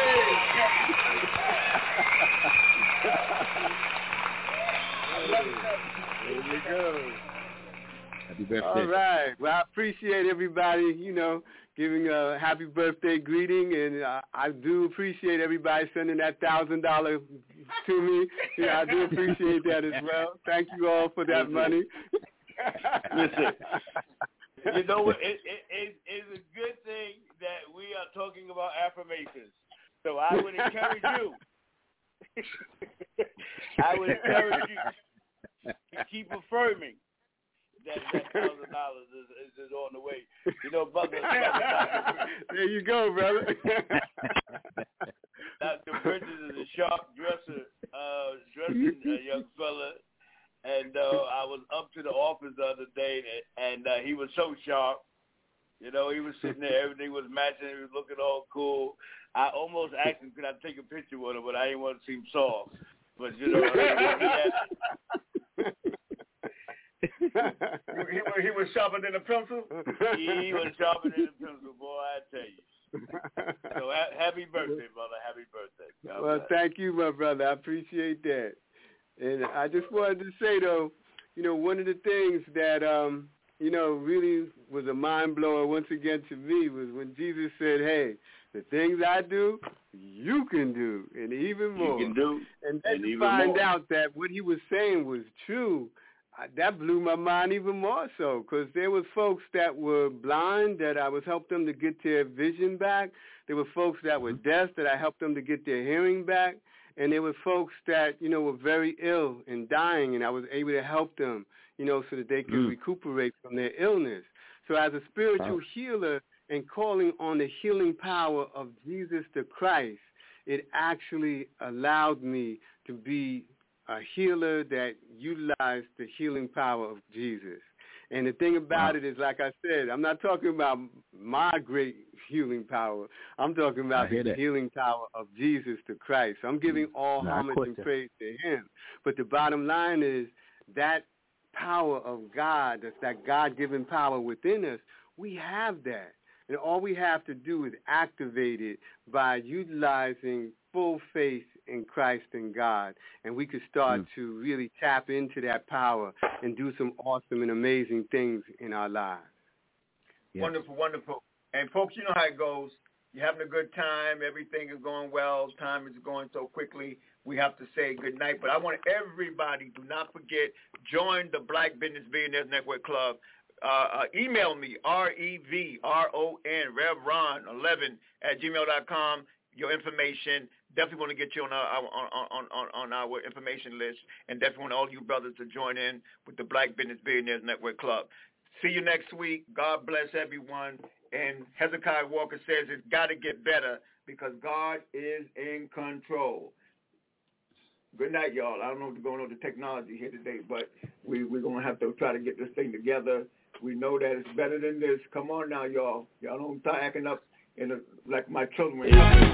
There you go. Happy birthday. All right. Well, I appreciate everybody, you know, giving a happy birthday greeting, and I do appreciate everybody sending that $1,000 to me. Yeah, I do appreciate that as well. Thank you all for that money. Listen, you know what? It's a good thing that we are talking about affirmations. So I would encourage you. I would encourage you to keep affirming that $1,000 is on the way. You know, brother. There you go, brother. Dr. Bridges is a sharp dressing young fella. And I was up to the office the other day, and he was so sharp. You know, he was sitting there, everything was matching, he was looking all cool. I almost asked him, could I take a picture with him, but I didn't want to seem soft. But, you know, he was sharper than a pencil? He was sharper than a pencil, boy, I tell you. So happy birthday, brother. Happy birthday. God well, bless. Thank you, my brother. I appreciate that. And I just wanted to say, though, you know, one of the things that, you know, really was a mind blower once again to me was when Jesus said, hey, the things I do, you can do, and even more. You can do, and then to find out that what he was saying was true, that blew my mind even more so, because there was folks that were blind that I was helping them to get their vision back. There were folks that were deaf that I helped them to get their hearing back. And there were folks that, you know, were very ill and dying, and I was able to help them, you know, so that they could recuperate from their illness. So as a spiritual healer and calling on the healing power of Jesus the Christ, it actually allowed me to be a healer that utilized the healing power of Jesus. And the thing about it is, like I said, I'm not talking about my great healing power. I'm talking about the healing power of Jesus the Christ. I'm giving all homage and praise to him. But the bottom line is that power of God, that's that God-given power within us, we have that. And all we have to do is activate it by utilizing full faith in Christ and God. And we could start to really tap into that power and do some awesome and amazing things in our lives. Yes. Wonderful, wonderful. And folks, you know how it goes. You're having a good time. Everything is going well. Time is going so quickly. We have to say good night. But I want everybody, do not forget, join the Black Business Billionaires Network Club. Email me, REVRON, RevRon11@gmail.com, your information. Definitely want to get you on our information list, and definitely want all you brothers to join in with the Black Business Billionaires Network Club. See you next week. God bless everyone. And Hezekiah Walker says it's got to get better because God is in control. Good night, y'all. I don't know what's going on with the technology here today, but we're going to have to try to get this thing together. We know that it's better than this. Come on now, y'all. Y'all don't start acting up like my children.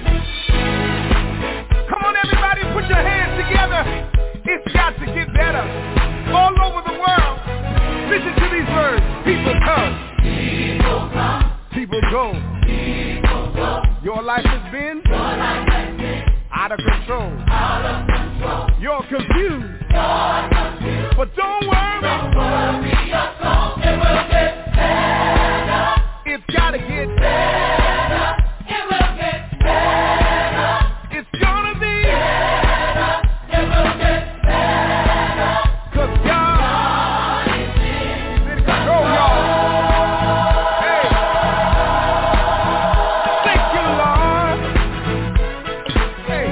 Come on, everybody, put your hands together. It's got to get better. All over the world, listen to these words. People come. People go. Your life has been out of control. You're confused. But don't worry. It will get better. It's gotta get better. It will get better. It's gonna be better. It will get better. 'Cause God is in control, y'all. Hey. Thank you, Lord. Hey.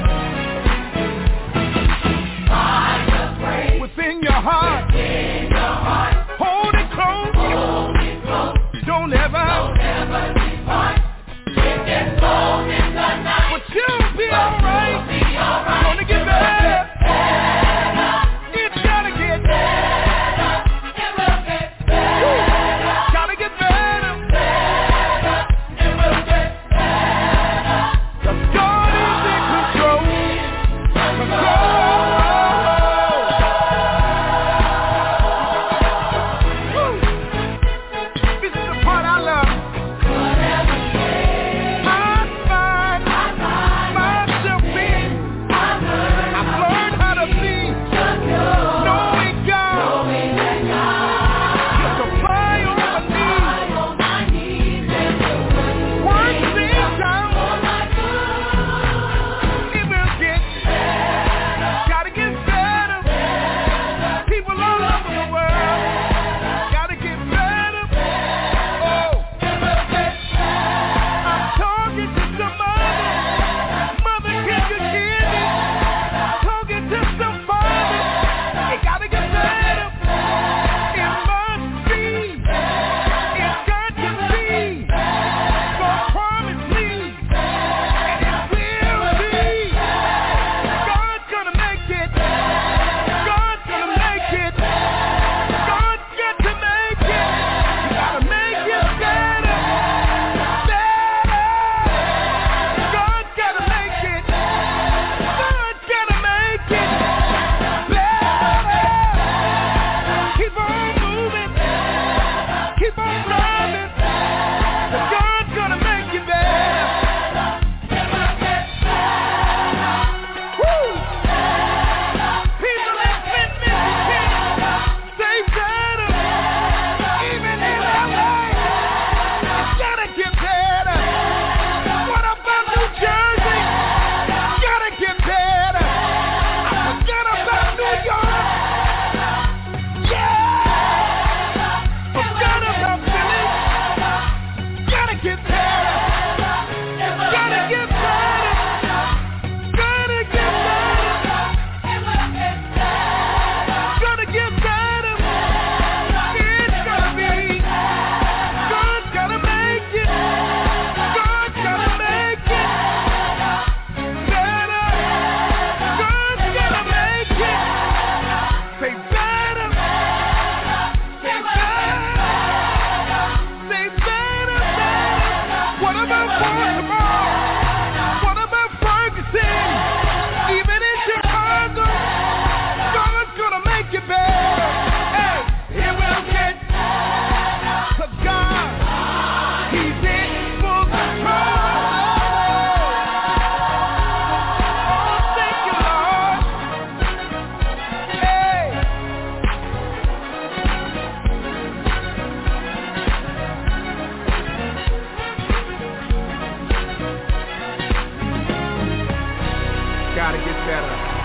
Within your heart. Hold it close. Don't ever depart. It gets cold in the night. But you'll be alright. Gonna get better. It's gotta get better. It will get better. Gotta get better. It will get better. 'Cause God is in control. This is the part I love. Myself in. I've learned how to be knowing God. To supply all my needs. Work things out. It will get better. Gotta get better. People all over the world. Gotta get better. Oh, it will get better. I'm talking to some mother, can you hear me? Talking to some father, it gotta get better. It must be. It's got to be. God promised me, and it will be. God's gonna make it. God's gonna make it. God's got to make it. You gotta make it better. God's gotta make it. God's gotta make it better. Keep on moving. Keep on driving. God's gonna make it better. It will get better. Woo! People in Flint, Michigan, say better. Even in LA, it's gotta get better. What about New Jersey? Gotta get better. I forgot about New York. Yeah. Forgot about Philly. Gotta get better. Gotta get better. Gotta get better. Gotta get better. It's gonna be. God's gotta make it. God's gotta make it better. God's gotta make it. Say better. Say better. Say better. What about Baltimore? What about Ferguson? Even in Chicago, God's gonna make it better. Hey, it will get better. 'Cause God, He's in full control. Oh, thank you, Lord. Hey. Gotta get better.